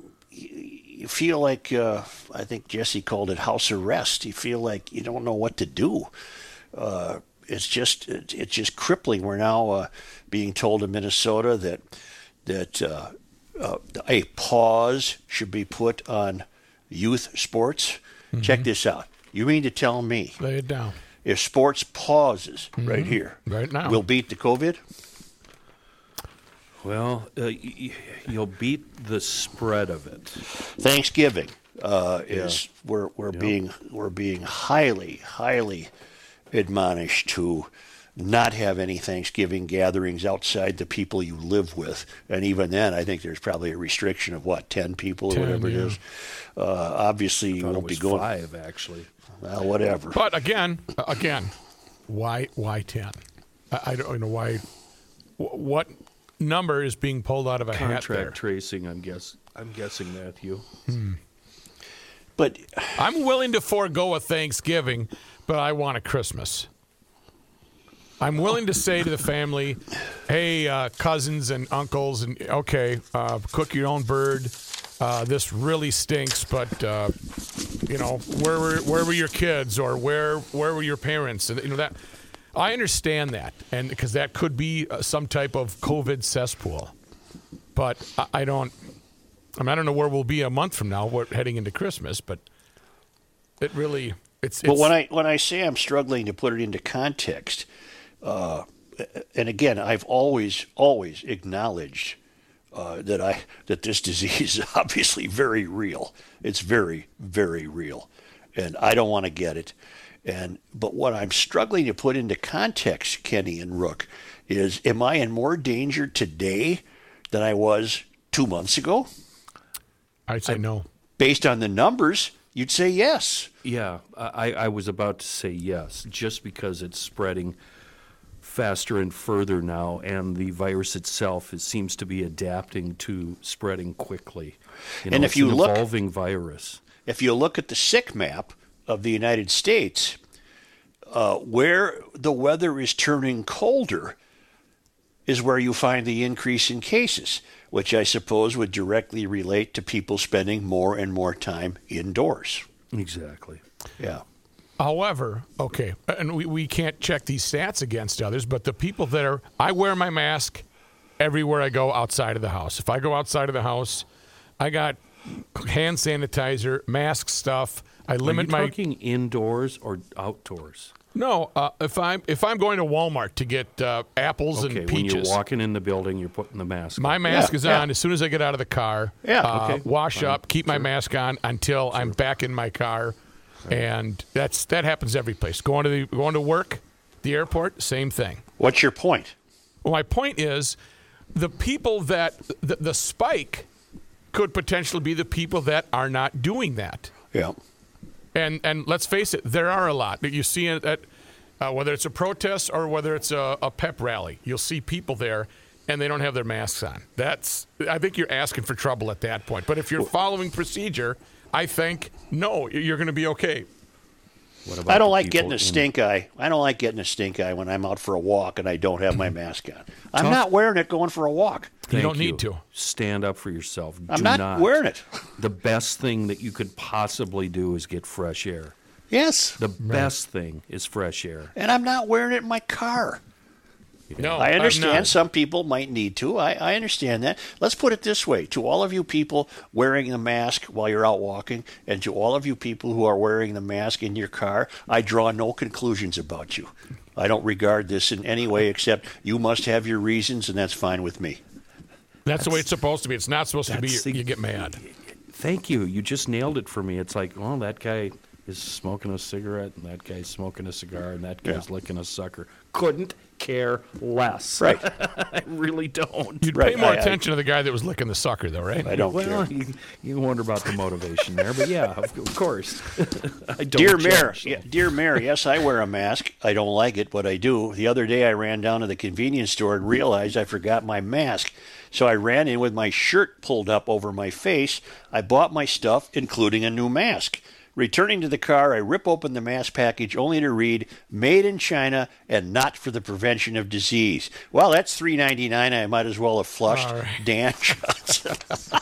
You feel like, uh, I think Jesse called it house arrest. You feel like you don't know what to do. Uh, it's just it's just crippling. We're now uh, being told in Minnesota that that uh, uh, a pause should be put on youth sports. Mm-hmm. Check this out. You mean to tell me Lay it down. if sports pauses mm-hmm. right here, Right now. we'll beat the COVID? Well, uh, y- you'll beat the spread of it. Thanksgiving uh, is Yeah. we're we're Yep. being we're being highly highly admonished to not have any Thanksgiving gatherings outside the people you live with, and even then, I think there's probably a restriction of what ten people or ten, whatever yeah. it is. Uh, obviously, you Thought it won't was be going. five, actually. Well, whatever. But again, uh, again, why why ten? I, I don't know why. wh- What number is being pulled out of a hat there? Contract tracing, I'm guess. I'm guessing, Matthew. But I'm willing to forego a Thanksgiving, but I want a Christmas. I'm willing to say to the family, hey, uh, cousins and uncles, and okay, uh, cook your own bird. Uh, this really stinks, but uh, you know, where were where were your kids, or where where were your parents? And you know that I understand that, and because that could be uh, some type of COVID cesspool, but I, I don't. I mean, I don't know where we'll be a month from now. We're heading into Christmas, but it really it's. But it's when I when I say I'm struggling to put it into context, uh, and again, I've always always acknowledged uh, that I that this disease is obviously very real. It's very very real, and I don't want to get it. And but what I'm struggling to put into context, Kenny and Rook, is: am I in more danger today than I was two months ago? I'd say no. Based on the numbers, you'd say yes. Yeah, I, I was about to say yes, just because it's spreading faster and further now, and the virus itself it seems to be adapting to spreading quickly. You know, And if it's you an look- evolving virus. If you look at the sick map of the United States, uh, where the weather is turning colder is where you find the increase in cases, which I suppose would directly relate to people spending more and more time indoors. Exactly. Yeah. However, okay, and we, we can't check these stats against others, but the people that are, I wear my mask everywhere I go outside of the house. If I go outside of the house, I got hand sanitizer, mask stuff. I limit Are you my talking indoors or outdoors? no. Uh, if I'm if I'm going to Walmart to get uh, apples Okay, and when peaches, you're walking in the building, you're putting the mask my on. mask Yeah, is yeah. on as soon as I get out of the car. Yeah. uh, Okay, wash fine, up, keep my mask on until I'm back in my car, and that's that happens every place. Going to the going to work, the airport, same thing. What's your point? Well, my point is, the people that the, the spike could potentially be the people that are not doing that. Yeah. And and let's face it, there are a lot that you see at, at uh, whether it's a protest or whether it's a, a pep rally. You'll see people there, and they don't have their masks on. That's I think you're asking for trouble at that point. But if you're following procedure, I think no, you're going to be okay. What about I don't the like people getting a in- stink eye. I don't like getting a stink eye when I'm out for a walk and I don't have my mask on. I'm not wearing it going for a walk. You Thank don't need to. Stand up for yourself. I'm Do not, not wearing it. The best thing that you could possibly do is get fresh air. Yes. The best thing is fresh air. And I'm not wearing it in my car. No, I I'm understand not. some people might need to. I, I understand that. Let's put it this way. To all of you people wearing a mask while you're out walking, and to all of you people who are wearing the mask in your car, I draw no conclusions about you. I don't regard this in any way except you must have your reasons, and that's fine with me. That's the way it's supposed to be. It's not supposed to be. That's You, the- you get mad. Thank you. You just nailed it for me. It's like, well, that guy is smoking a cigarette, and that guy's smoking a cigar, and that guy's Yeah. licking a sucker. Couldn't care less. Right. I really don't. You'd Right, pay more I- I- attention to the guy that was licking the sucker, though, right? I don't Well, care. you, you wonder about the motivation there, but yeah, of, of course. I don't Dear Mayor, judge, so. yeah, dear Mayor, yes, I wear a mask. I don't like it, but I do. The other day I ran down to the convenience store and realized I forgot my mask. So I ran in with my shirt pulled up over my face. I bought my stuff, including a new mask. Returning to the car, I rip open the mask package only to read, made in China and not for the prevention of disease. Well, that's three ninety-nine. I might as well have flushed. All right. Dan Johnson.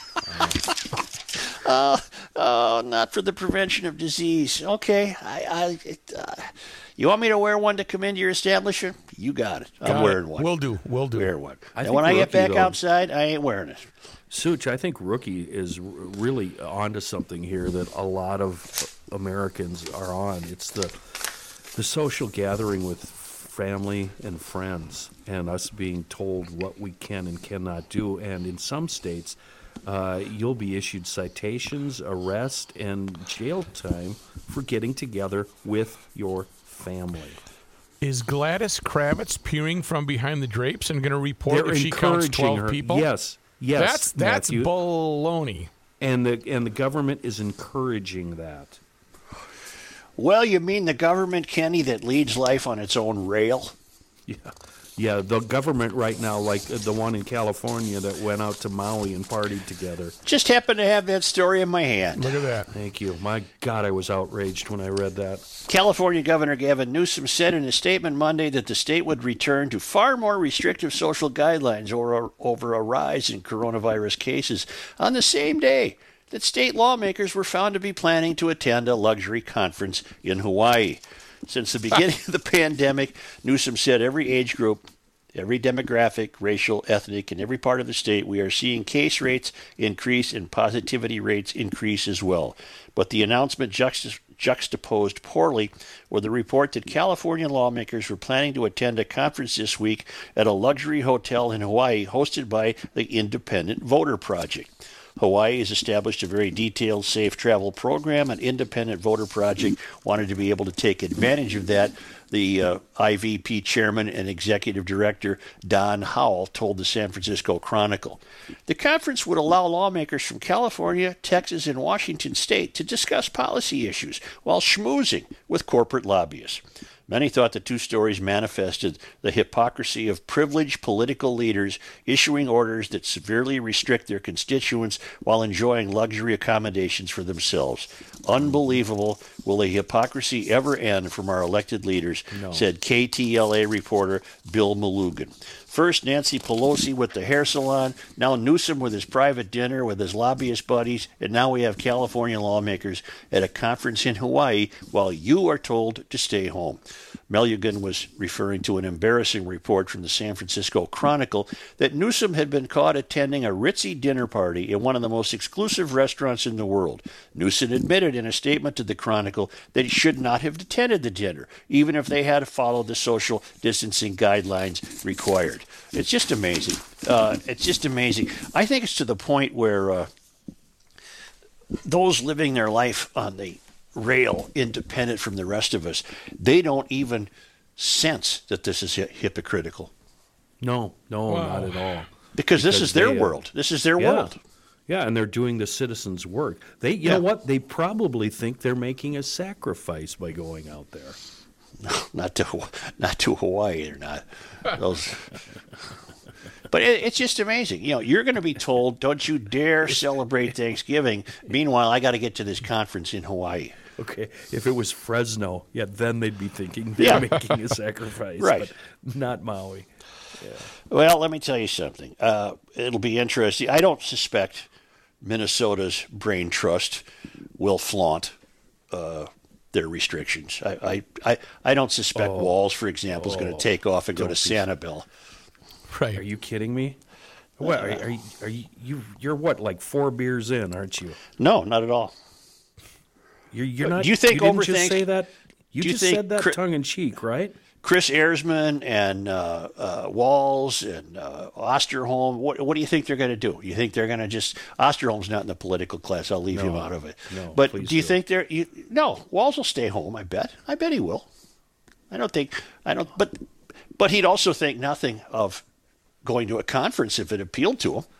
uh, oh, not for the prevention of disease. Okay. I, I, it, uh, you want me to wear one to come into your establishment? You got it. I'm Got it. wearing one. Will do. Will do. Wear one. I and think when I get Rookie, back though- outside, I ain't wearing it. Such, I think Rookie is r- really onto something here that a lot of Americans are on. It's the the social gathering with family and friends, and us being told what we can and cannot do. And in some states, uh, you'll be issued citations, arrest, and jail time for getting together with your family. Is Gladys Kravitz peering from behind the drapes and going to report They're if she counts encouraging twelve her. people? Yes, yes, That's that's Matthew. baloney. and the and the government is encouraging that. Well, you mean the government, Kenny, that leads life on its own rail? Yeah, yeah. The government right now, like the one in California that went out to Maui and partied together. Just happened to have that story in my hand. Look at that. Thank you. My God, I was outraged when I read that. California Governor Gavin Newsom said in a statement Monday that the state would return to far more restrictive social guidelines over, over a rise in coronavirus cases on the same day that state lawmakers were found to be planning to attend a luxury conference in Hawaii. Since the beginning of the pandemic, Newsom said every age group, every demographic, racial, ethnic, and every part of the state, we are seeing case rates increase and positivity rates increase as well. But the announcement juxta- juxtaposed poorly with the report that California lawmakers were planning to attend a conference this week at a luxury hotel in Hawaii hosted by the Independent Voter Project. Hawaii has established a very detailed safe travel program. An Independent Voter Project wanted to be able to take advantage of that. The uh, I V P chairman and executive director, Don Howell, told the San Francisco Chronicle. The conference would allow lawmakers from California, Texas, and Washington state to discuss policy issues while schmoozing with corporate lobbyists. Many thought the two stories manifested the hypocrisy of privileged political leaders issuing orders that severely restrict their constituents while enjoying luxury accommodations for themselves. Unbelievable. Will the hypocrisy ever end from our elected leaders, No. said K T L A reporter Bill Malugan. First, Nancy Pelosi with the hair salon, now Newsom with his private dinner with his lobbyist buddies, and now we have California lawmakers at a conference in Hawaii while you are told to stay home. Melugan was referring to an embarrassing report from the San Francisco Chronicle that Newsom had been caught attending a ritzy dinner party in one of the most exclusive restaurants in the world. Newsom admitted in a statement to the Chronicle that he should not have attended the dinner, even if they had followed the social distancing guidelines required. It's just amazing. Uh, it's just amazing. I think it's to the point where uh, those living their life on the rail, independent from the rest of us, they don't even sense that this is hypocritical. No, no, wow. Not at all. Because, because this is their they, world. This is their yeah. world. Yeah, and they're doing the citizens' work. They, you yeah. know what? They probably think they're making a sacrifice by going out there. No, not to not to Hawaii. They're not. Those. But it, it's just amazing. You know, you're going to be told, "Don't you dare celebrate Thanksgiving." Meanwhile, I got to get to this conference in Hawaii. Okay, if it was Fresno, yeah, then they'd be thinking they're yeah. making a sacrifice, right? But not Maui. Yeah. Well, let me tell you something. Uh, it'll be interesting. I don't suspect Minnesota's Brain Trust will flaunt uh, their restrictions. I, I, I, I don't suspect oh. Walls, for example, oh. is going to take off and don't go to Sanibel. Right? Are you kidding me? What are, are, you, are you? You you're what? Like four beers in, aren't you? No, not at all. You're, you're not. Do you think you over didn't just say that? You just you said that Chris, tongue in cheek, right? Chris Erzman and uh, uh, Walls and uh, Osterholm. What what do you think they're going to do? You think they're going to just Osterholm's not in the political class? I'll leave no, him out of it. No, but do you do. think they're? You, no, Walls will stay home. I bet. I bet he will. I don't think. I don't. But but he'd also think nothing of going to a conference if it appealed to him.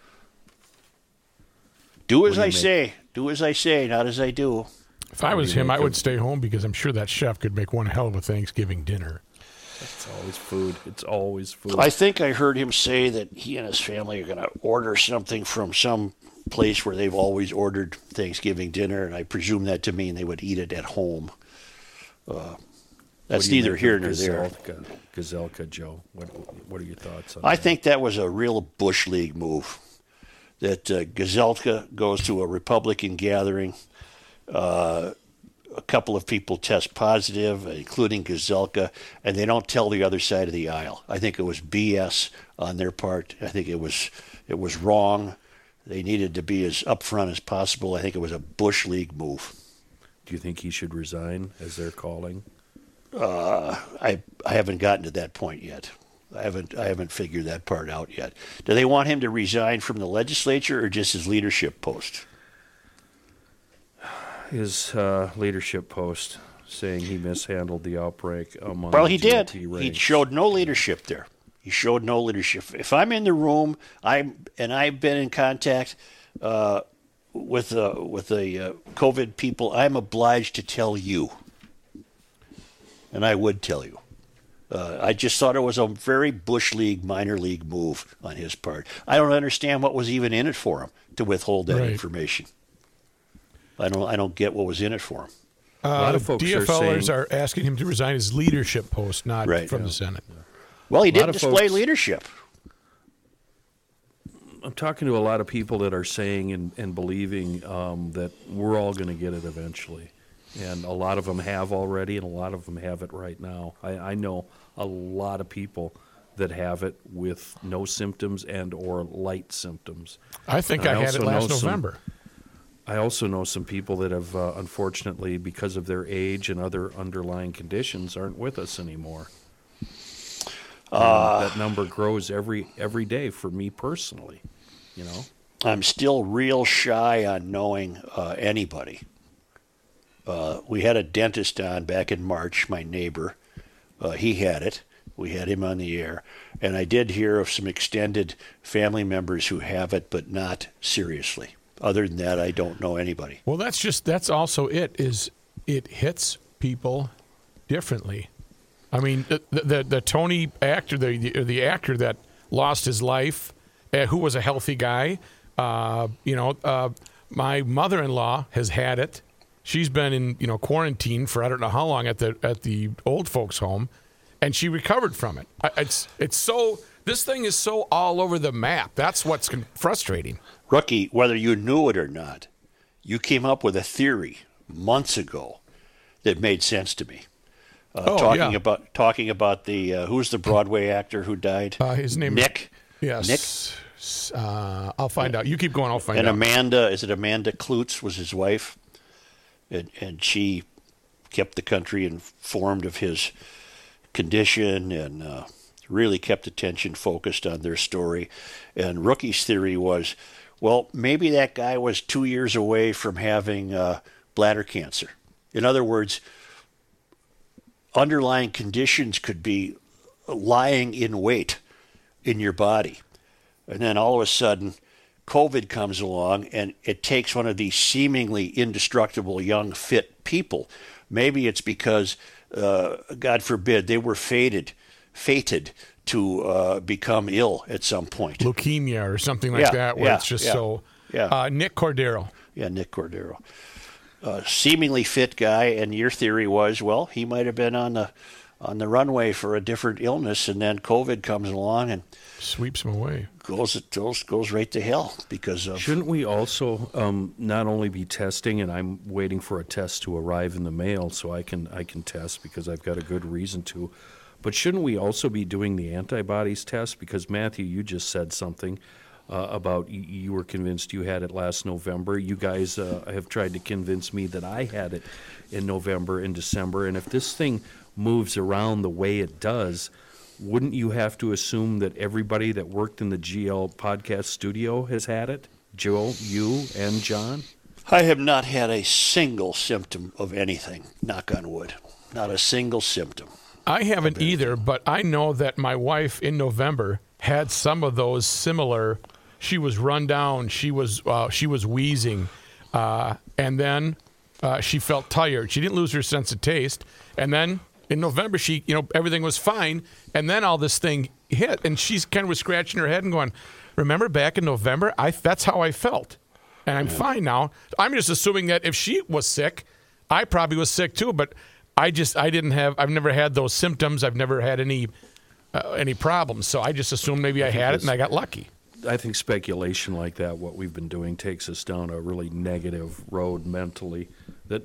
Do as do I make? say. Do as I say, not as I do. If I was him, I would stay home because I'm sure that chef could make one hell of a Thanksgiving dinner. It's always food. It's always food. I think I heard him say that he and his family are going to order something from some place where they've always ordered Thanksgiving dinner, and I presume that to mean they would eat it at home. Uh, that's neither here nor there. Gazelka, Joe. What, what are your thoughts on I that? think that was a real Bush League move. That uh, Gazelka goes to a Republican gathering. Uh, a couple of people test positive, including Gazelka, and they don't tell the other side of the aisle. I think it was B S on their part. I think it was it was wrong. They needed to be as upfront as possible. I think it was a Bush League move. Do you think he should resign, as they're calling? Uh, I I haven't gotten to that point yet. I haven't I haven't figured that part out yet. Do they want him to resign from the legislature or just his leadership post? His uh, leadership post, saying he mishandled the outbreak among well, he G O P did. ranks. He showed no leadership there. He showed no leadership. If I'm in the room, I'm and I've been in contact uh, with uh, with the uh, COVID people, I'm obliged to tell you, and I would tell you. Uh, I just thought it was a very Bush League, minor league move on his part. I don't understand what was even in it for him to withhold that right. information. I don't. I don't get what was in it for him. Uh, a lot of folks D F Lers are, saying, are asking him to resign his leadership post, not right, from yeah. the Senate. Yeah. Well, he didn't display folks, leadership. I'm talking to a lot of people that are saying and, and believing um, that we're all going to get it eventually. And a lot of them have already, and a lot of them have it right now. I, I know a lot of people that have it with no symptoms and or light symptoms. I think I, I had it last November. Some, I also know some people that have, uh, unfortunately, because of their age and other underlying conditions, aren't with us anymore. Uh, that number grows every every day for me personally, you know. I'm still real shy on knowing uh, anybody. Uh, we had a dentist on back in March, my neighbor. Uh, he had it. We had him on the air. And I did hear of some extended family members who have it, but not seriously. Other than that, I don't know anybody. Well, that's just that's also it. Is it hits people differently? I mean, the the, the Tony actor, the, the the actor that lost his life, uh, who was a healthy guy. Uh, you know, uh, my mother-in-law has had it. She's been in you know quarantine for I don't know how long at the at the old folks' home, and she recovered from it. It's it's so this thing is so all over the map. That's what's frustrating. Rookie, whether you knew it or not, you came up with a theory months ago that made sense to me. uh, Oh, talking yeah. about talking about the uh, who's the Broadway actor who died? Uh, his name Nick. Yes. Nick. Uh, I'll find out. You keep going. I'll find And out. Amanda, is it Amanda Klutz was his wife, and and she kept the country informed of his condition and uh, really kept attention focused on their story. And Rookie's theory was, well, maybe that guy was two years away from having uh, bladder cancer. In other words, underlying conditions could be lying in wait in your body. And then all of a sudden, COVID comes along and it takes one of these seemingly indestructible, young, fit people. Maybe it's because, uh, God forbid, they were fated, fated to uh, become ill at some point. Leukemia or something like Yeah, that, where yeah, it's just yeah, so. yeah. Uh, Nick Cordero. Yeah, Nick Cordero. Uh, seemingly fit guy, and your theory was, well, he might have been on the on the runway for a different illness, and then COVID comes along and Sweeps him away. goes goes goes right to hell because of. Shouldn't we also um, not only be testing, and I'm waiting for a test to arrive in the mail so I can I can test because I've got a good reason to, but shouldn't we also be doing the antibodies test? Because Matthew, you just said something uh, about you, you were convinced you had it last November. You guys uh, have tried to convince me that I had it in November and December, and if this thing moves around the way it does, wouldn't you have to assume that everybody that worked in the G L podcast studio has had it? Joe, you, and John? I have not had a single symptom of anything, knock on wood. Not a single symptom. I haven't either, but I know that my wife in November had some of those similar. She was run down. She was uh, she was wheezing, uh, and then uh, she felt tired. She didn't lose her sense of taste, and then in November she, you know, everything was fine, and then all this thing hit, and she's kind of was scratching her head and going, "Remember back in November? I that's how I felt, and I'm fine now." I'm just assuming that if she was sick, I probably was sick too, but I just I didn't have. I've never had those symptoms. I've never had any uh, any problems, so I just assumed maybe I, I had it and I got lucky. I think speculation like that, what we've been doing, takes us down a really negative road mentally that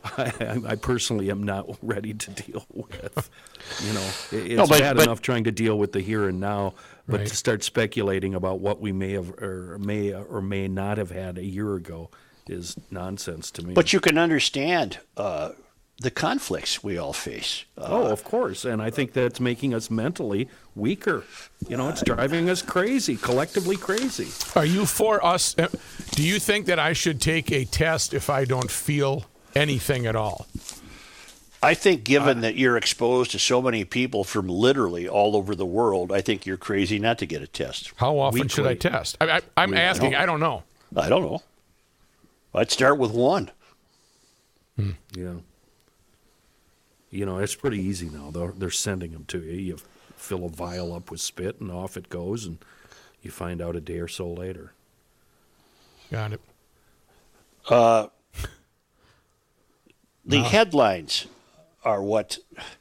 I, I personally am not ready to deal with. You know, it, it's No, but- bad but- enough trying to deal with the here and now, but Right. to start speculating about what we may have or may or may not have had a year ago is nonsense to me. But you can understand uh, the conflicts we all face. Uh, Oh, of course. And I think that's making us mentally weaker. You know, it's driving us crazy, collectively crazy. Are you for us? uh, Do you think that I should take a test if I don't feel anything at all? I think given that you're exposed to so many people from literally all over the world, I think you're crazy not to get a test. How often should I Weekly. test? I, I, I'm asking. I don't know. I don't know. I'd start with one. Yeah. You know, it's pretty easy now. They're, they're sending them to you. You fill a vial up with spit, and off it goes, and you find out a day or so later. Got it. The headlines are what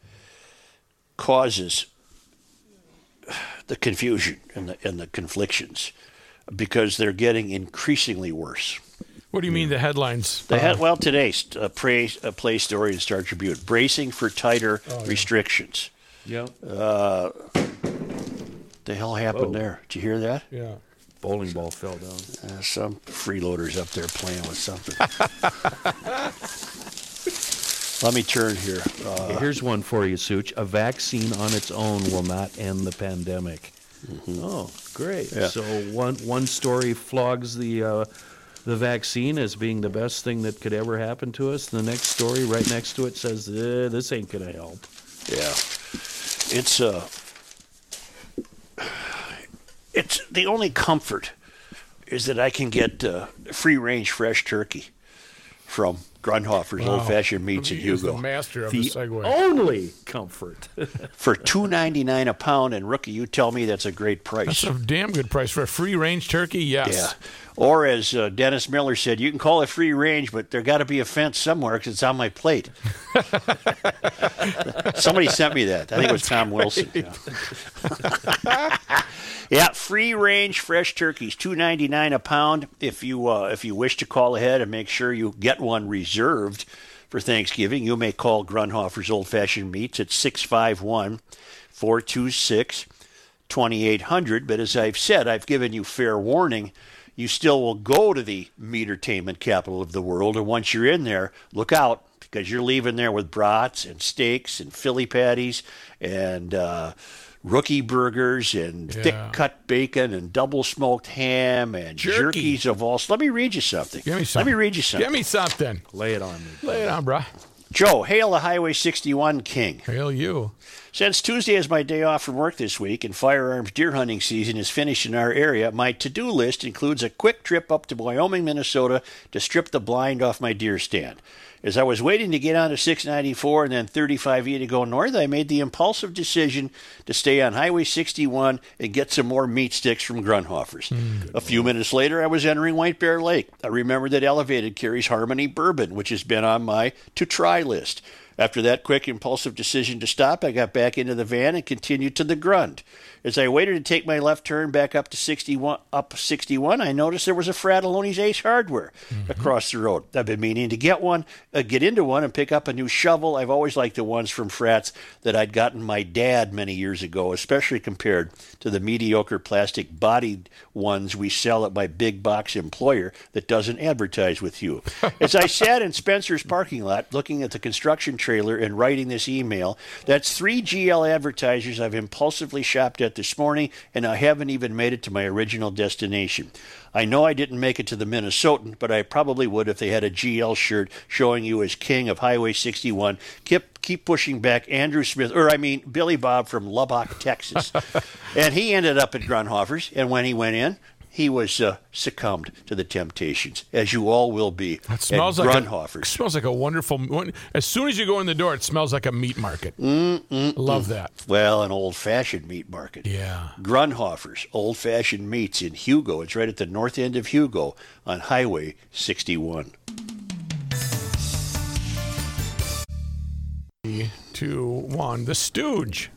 causes the confusion and the, and the conflictions because they're getting increasingly worse. What do you mean the headlines? The uh, head, well, today's uh, Play, uh, Play Story and Star Tribune, bracing for tighter restrictions. Yeah. The hell happened Whoa. there? Did you hear that? yeah. Bowling ball fell down. Uh, some freeloaders up there playing with something. Let me turn here. Uh, Here's one for you, Such. A vaccine on its own will not end the pandemic. Oh, great. Yeah. So one one story flogs the uh, the vaccine as being the best thing that could ever happen to us. The next story right next to it says, eh, this ain't going to help. yeah, it's uh, it's the only comfort is that I can get uh, free range fresh turkey from Grunhofer's Wow. Old Fashioned Meats in He is the Hugo master of the, The segue. only comfort. for two ninety nine a pound. And Rookie, you tell me that's a great price. That's a damn good price for a free range turkey. Yes. Yeah. Or as uh, Dennis Miller said, you can call it free range, but there got to be a fence somewhere because it's on my plate. Somebody sent me that. I think it was Tom Wilson. Yeah. Yeah, free range fresh turkeys, two ninety-nine a pound. If you uh, if you wish to call ahead and make sure you get one reserved for Thanksgiving, you may call Grunhofer's Old Fashioned Meats at six five one, four two six, two eight zero zero. But as I've said, I've given you fair warning. You still will go to the meatertainment capital of the world, and once you're in there, look out, because you're leaving there with brats and steaks and Philly patties and uh, rookie burgers and Yeah. thick-cut bacon and double-smoked ham and Jerky. jerkies of all. Let me read you something. Give me Let something. me read you something. Give me something. Lay it on me. Lay it on, bruh. Joe, hail the Highway sixty-one king. Hail you. Since Tuesday is my day off from work this week and firearms deer hunting season is finished in our area, my to-do list includes a quick trip up to Wyoming, Minnesota to strip the blind off my deer stand. As I was waiting to get on to six ninety-four and then thirty-five E to go north, I made the impulsive decision to stay on Highway sixty-one and get some more meat sticks from Grunhofer's. Mm, a few minutes later, I was entering White Bear Lake. I remembered that Elevated carries Harmony Bourbon, which has been on my to-try list. After that quick, impulsive decision to stop, I got back into the van and continued to the Grund. As I waited to take my left turn back up to sixty-one, up sixty-one, I noticed there was a Fratelloni's Ace Hardware mm-hmm. across the road. I've been meaning to get one, uh, get into one, and pick up a new shovel. I've always liked the ones from Frats that I'd gotten my dad many years ago, especially compared to the mediocre plastic-bodied ones we sell at my big box employer that doesn't advertise with you. As I sat in Spencer's parking lot looking at the construction trailer and writing this email, that's three G L advertisers I've impulsively shopped at this morning, and I haven't even made it to my original destination. I know I didn't make it to the Minnesotan, but I probably would if they had a G L shirt showing you as king of Highway sixty-one. Keep, keep pushing back Andrew Smith, or I mean Billy Bob from Lubbock, Texas. And he ended up at Grunhofer's, and when he went in, he was uh, succumbed to the temptations, as you all will be It smells at like Grunhofer's. A, it smells like a wonderful. One, as soon as you go in the door, it smells like a meat market. Mm-mm-mm. Love that. Well, an old-fashioned meat market. Yeah. Grunhofer's Old-Fashioned Meats in Hugo. It's right at the north end of Hugo on Highway sixty-one. Three, two, one. The Stooge.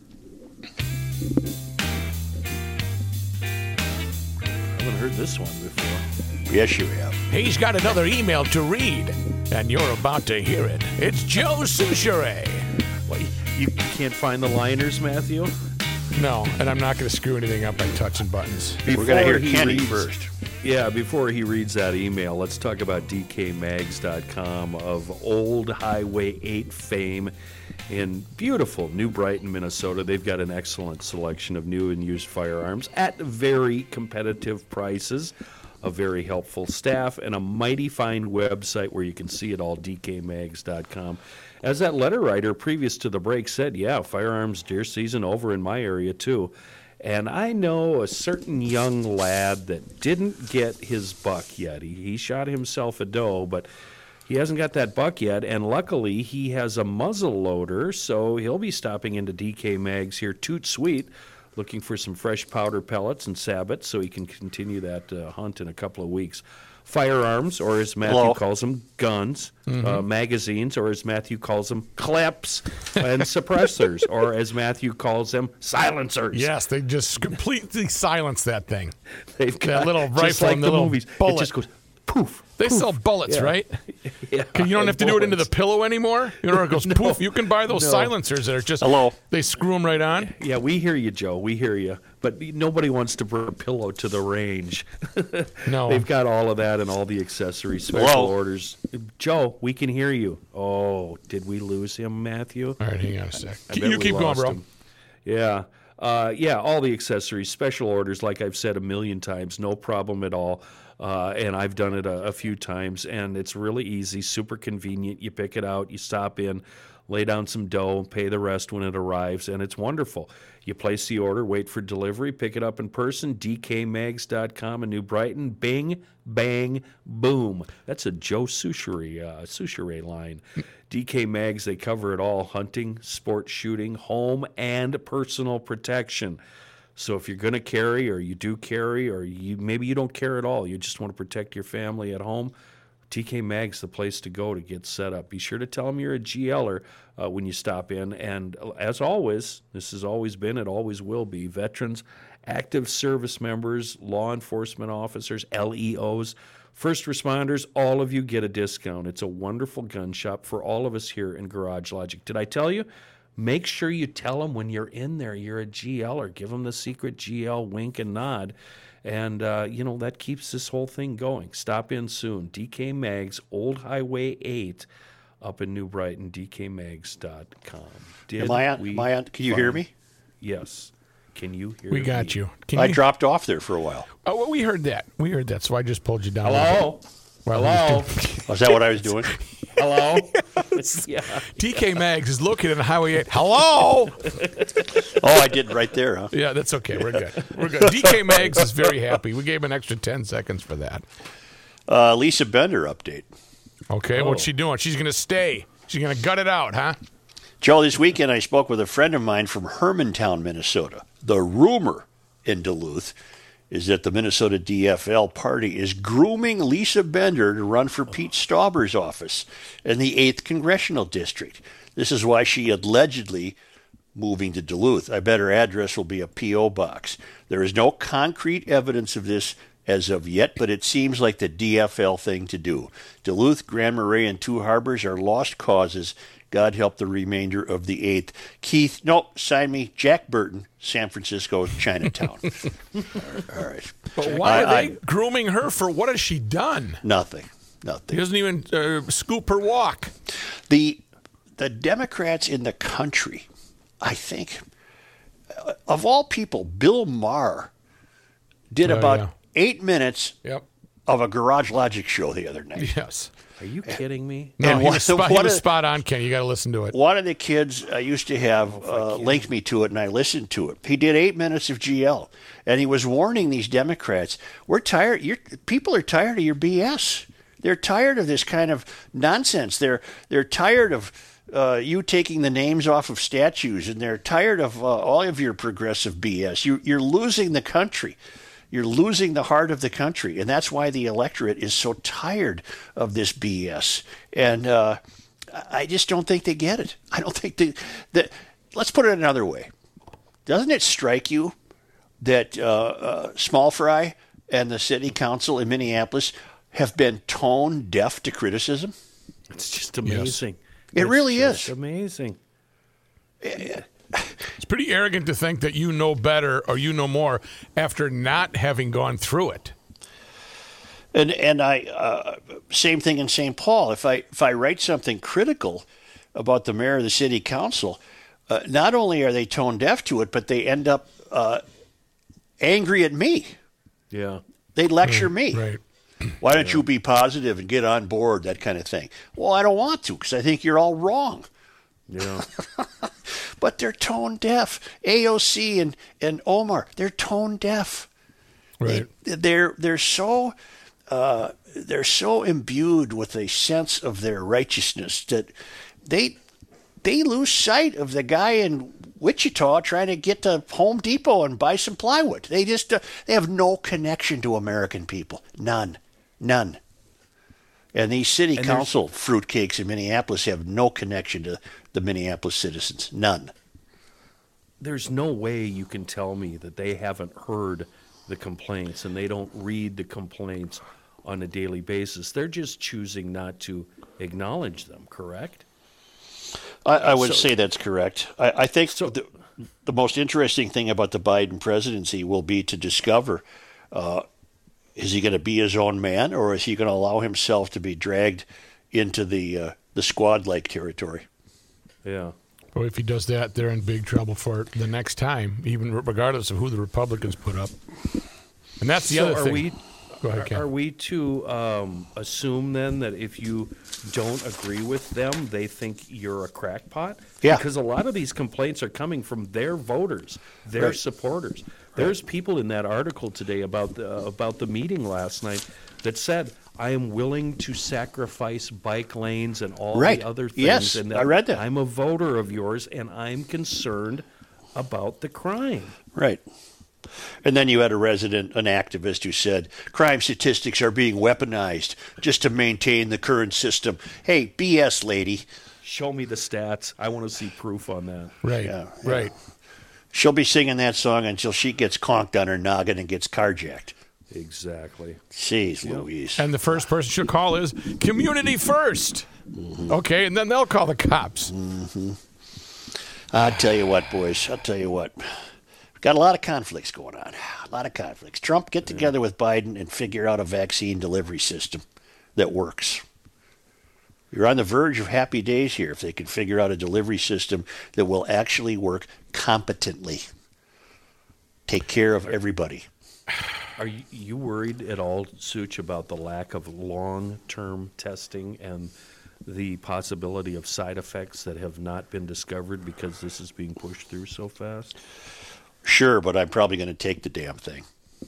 I haven't heard this one before. Yes, you have. He's got another email to read, and you're about to hear it. It's Joe Souchere. What, you can't find the liners, Matthew? No, and I'm not going to screw anything up by touching buttons. We're going to hear he Kenny reads- first. Yeah, before he reads that email, let's talk about D K mags dot com of old Highway eight fame in beautiful New Brighton, Minnesota. They've got an excellent selection of new and used firearms at very competitive prices, a very helpful staff, and a mighty fine website where you can see it all, D K mags dot com. As that letter writer previous to the break said, yeah, firearms deer season over in my area too. And I know a certain young lad that didn't get his buck yet. He, he shot himself a doe, but he hasn't got that buck yet. And luckily, he has a muzzle loader, so he'll be stopping into D K Mags here, toot sweet, looking for some fresh powder pellets and sabots so he can continue that uh, hunt in a couple of weeks. Firearms, or as Matthew Hello. calls them, guns, Mm-hmm. uh, magazines, or as Matthew calls them, clips, and suppressors, or as Matthew calls them, silencers. Yes, they just completely silence that thing. They've got little just rifle like and the the little movies. bullet. It just goes poof. They poof. sell bullets, Yeah. right? Yeah, 'Cause you don't have to do it into the bullets. pillow anymore. You know, it goes poof. You can buy those No. silencers that are just Hello. They screw them right on. Yeah, we hear you, Joe. We hear you. But nobody wants to bring a pillow to the range. No. They've got all of that and all the accessories, special Hello. orders. Joe, we can hear you. Oh, did we lose him, Matthew? All right, hang on a sec. I Keep- bet You we keep going, lost bro. him. Yeah. Uh, yeah, all the accessories, special orders, like I've said a million times, no problem at all. Uh, and I've done it a, a few times, and it's really easy, super convenient. You pick it out, you stop in, lay down some dough, pay the rest when it arrives, and it's wonderful. You place the order, wait for delivery, pick it up in person, D K mags dot com in New Brighton. Bing, bang, boom. That's a Joe Souchere, uh, Souchere line. D K Mags, they cover it all: hunting, sport shooting, home, and personal protection. So if you're going to carry, or you do carry, or you maybe you don't care at all, you just want to protect your family at home, T K Mag's the place to go to get set up. Be sure to tell them you're a GLer uh, when you stop in. And uh, as always, this has always been, it always will be, veterans active service members, law enforcement officers, L E Os, first responders, all of you get a discount. It's a wonderful gun shop for all of us here in Garage Logic. Did I tell you? Make sure you tell them when you're in there you're a G L, or give them the secret G L wink and nod. And, uh, you know, that keeps this whole thing going. Stop in soon. D K Mags, Old Highway eight, up in New Brighton, d k mags dot com. Did Am I on? we Am I on? Can you hear me? Yes. Can you hear We me? got you. Can I you? dropped off there for a while. Oh, well, we heard that. We heard that, so I just pulled you down. Hello? Well, Hello? Was that what I was doing? Hello? Yeah. D K Mags is located on Highway eight. Hello? Oh, I did right there, huh? Yeah, that's okay. We're good. We're good. D K Mags is very happy. We gave him an extra ten seconds for that. Uh, Lisa Bender update. Okay, Oh. what's she doing? She's going to stay. She's going to gut it out, huh? Joe, this weekend I spoke with a friend of mine from Hermantown, Minnesota. The rumor in Duluth is that the Minnesota D F L party is grooming Lisa Bender to run for Pete Stauber's office in the eighth Congressional District. This is why she allegedly moving to Duluth. I bet her address will be a P O box. There is no concrete evidence of this as of yet, but it seems like the D F L thing to do. Duluth, Grand Marais, and Two Harbors are lost causes. God help the remainder of the eighth. Keith, no, sign me. Jack Burton, San Francisco, Chinatown. All right. But why I- are they I- grooming her for what has she done? Nothing. He Nothing. doesn't even uh, scoop her walk. The the Democrats in the country, I think, uh, of all people, Bill Maher did Oh, about yeah. eight minutes Yep. of a Garage Logic show the other night. Yes. Are you kidding me? No, And he one- was, spot, he one was of- spot on, Ken. You got to listen to it. One of the kids I used to have uh, linked me to it, and I listened to it. He did eight minutes of G L, and he was warning these Democrats, "We're tired. You're, people are tired of your B S. They're tired of this kind of nonsense. They're they're tired of uh, you taking the names off of statues, and they're tired of uh, all of your progressive B S. You, you're losing the country." You're losing the heart of the country, and that's why the electorate is so tired of this B S. And uh, I just don't think they get it. I don't think they. That. Let's put it another way. Doesn't it strike you that uh, uh, Small Fry and the city council in Minneapolis have been tone deaf to criticism? It's just amazing. It It's really just is. amazing. It's pretty arrogant to think that you know better or you know more after not having gone through it. And and I uh, same thing in Saint Paul. If I if I write something critical about the mayor of the city council, uh, not only are they tone deaf to it, but they end up uh, angry at me. Yeah. They lecture me. Right. Why don't you be positive and get on board? That kind of thing. Well, I don't want to because I think you're all wrong. Yeah. But they're tone deaf. A O C and, and Omar, they're tone deaf. Right. They, they're they're so uh, they're so imbued with a sense of their righteousness that they they lose sight of the guy in Wichita trying to get to Home Depot and buy some plywood. They just uh, they have no connection to American people. None, none. And these city And council fruitcakes in Minneapolis have no connection to the Minneapolis citizens. None. There's no way you can tell me that they haven't heard the complaints and they don't read the complaints on a daily basis. They're just choosing not to acknowledge them, correct? I, I would So- say that's correct. I, I think the, the most interesting thing about the Biden presidency will be to discover uh, is he going to be his own man, or is he going to allow himself to be dragged into the uh, the squad-like territory? Yeah. Well, if he does that, they're in big trouble for the next time, even regardless of who the Republicans put up. And that's the So other are thing. we Go ahead, Ken. Are we to um, assume then that if you don't agree with them, they think you're a crackpot? Yeah. Because a lot of these complaints are coming from their voters, their Right. supporters. There's people in that article today about the, about the meeting last night that said, I am willing to sacrifice bike lanes and all Right. the other things. Yes, and I read that. I'm a voter of yours, and I'm concerned about the crime. Right. And then you had a resident, an activist, who said crime statistics are being weaponized just to maintain the current system. Hey, B S, lady. Show me the stats. I want to see proof on that. Right, Yeah, yeah. right. She'll be singing that song until she gets conked on her noggin and gets carjacked. Exactly. Jeez Louise. And the first person she'll call is Community First. Mm-hmm. Okay, and then they'll call the cops. Mm-hmm. I'll tell you what, boys. I'll tell you what. We've got a lot of conflicts going on. A lot of conflicts. Trump, get together with Biden and figure out a vaccine delivery system that works. You're on the verge of happy days here if they can figure out a delivery system that will actually work competently. Take care of everybody. Are you, you worried at all, Such, about the lack of long-term testing and the possibility of side effects that have not been discovered because this is being pushed through so fast? Sure, but I'm probably going to take the damn thing.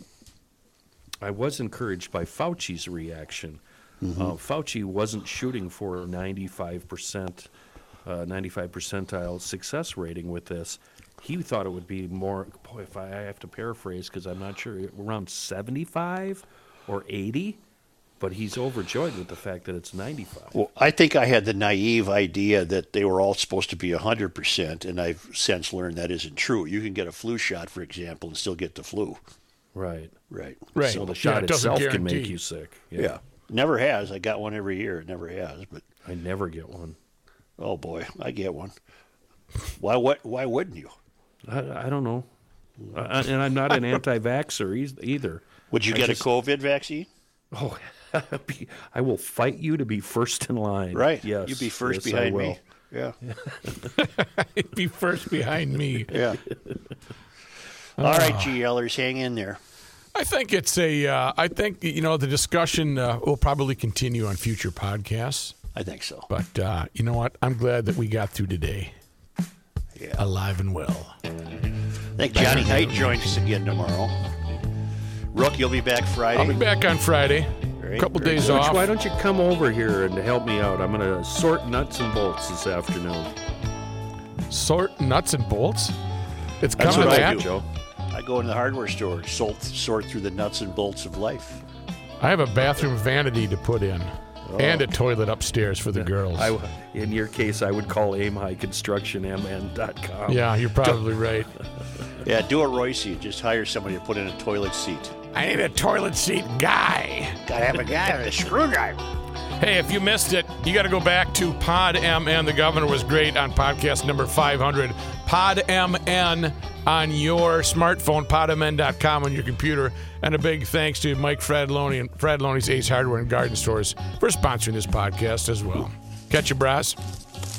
I was encouraged by Fauci's reaction. Mm-hmm. Uh, Fauci wasn't shooting for ninety-five percent, uh, ninety-five percentile success rating with this. He thought it would be more, boy, if I have to paraphrase because I'm not sure, around seventy-five or eighty, but he's overjoyed with the fact that it's ninety-five. Well, I think I had the naive idea that they were all supposed to be one hundred percent, and I've since learned that isn't true. You can get a flu shot, for example, and still get the flu. Right. Right. Right. So the shot yeah, it itself guarantee. can make you sick. Yeah. yeah. Never has. I got one every year. It never has, but I never get one. Oh boy, I get one. Why? What? Why wouldn't you? I, I don't know, uh, and I'm not an anti-vaxxer either. Would you I get just, a COVID vaccine? Oh, I will fight you to be first in line. Right. Yes. You'd be first yes, behind me. Yeah. You'd be first behind me. Yeah. All right, G Lers, hang in there. I think it's a. Uh, I think you know the discussion uh, will probably continue on future podcasts. I think so. But uh, you know what? I'm glad that we got through today. Yeah. Alive and well. I think Johnny Height joins us again tomorrow. Rook, you'll be back Friday. I'll be back on Friday. A couple Very days good. off. Why don't you come over here and help me out? I'm going to sort nuts and bolts this afternoon. Sort nuts and bolts. It's That's coming what to I that. do, Joe. I go in the hardware store and sort, sort through the nuts and bolts of life. I have a bathroom vanity to put in, Oh. and a toilet upstairs for the girls. I, in your case, I would call Aim High Construction M N dot com. yeah, you're probably right. Yeah, do a Royce. Just hire somebody to put in a toilet seat. I need a toilet seat guy. Gotta have a guy with a screwdriver. Hey, if you missed it, you got to go back to Pod M N. The Governor was great on podcast number five hundred. Pod M N on your smartphone, pod m n dot com on your computer. And a big thanks to Mike Fradloni and Fradloni's Ace Hardware and Garden Stores for sponsoring this podcast as well. Catch you, brass.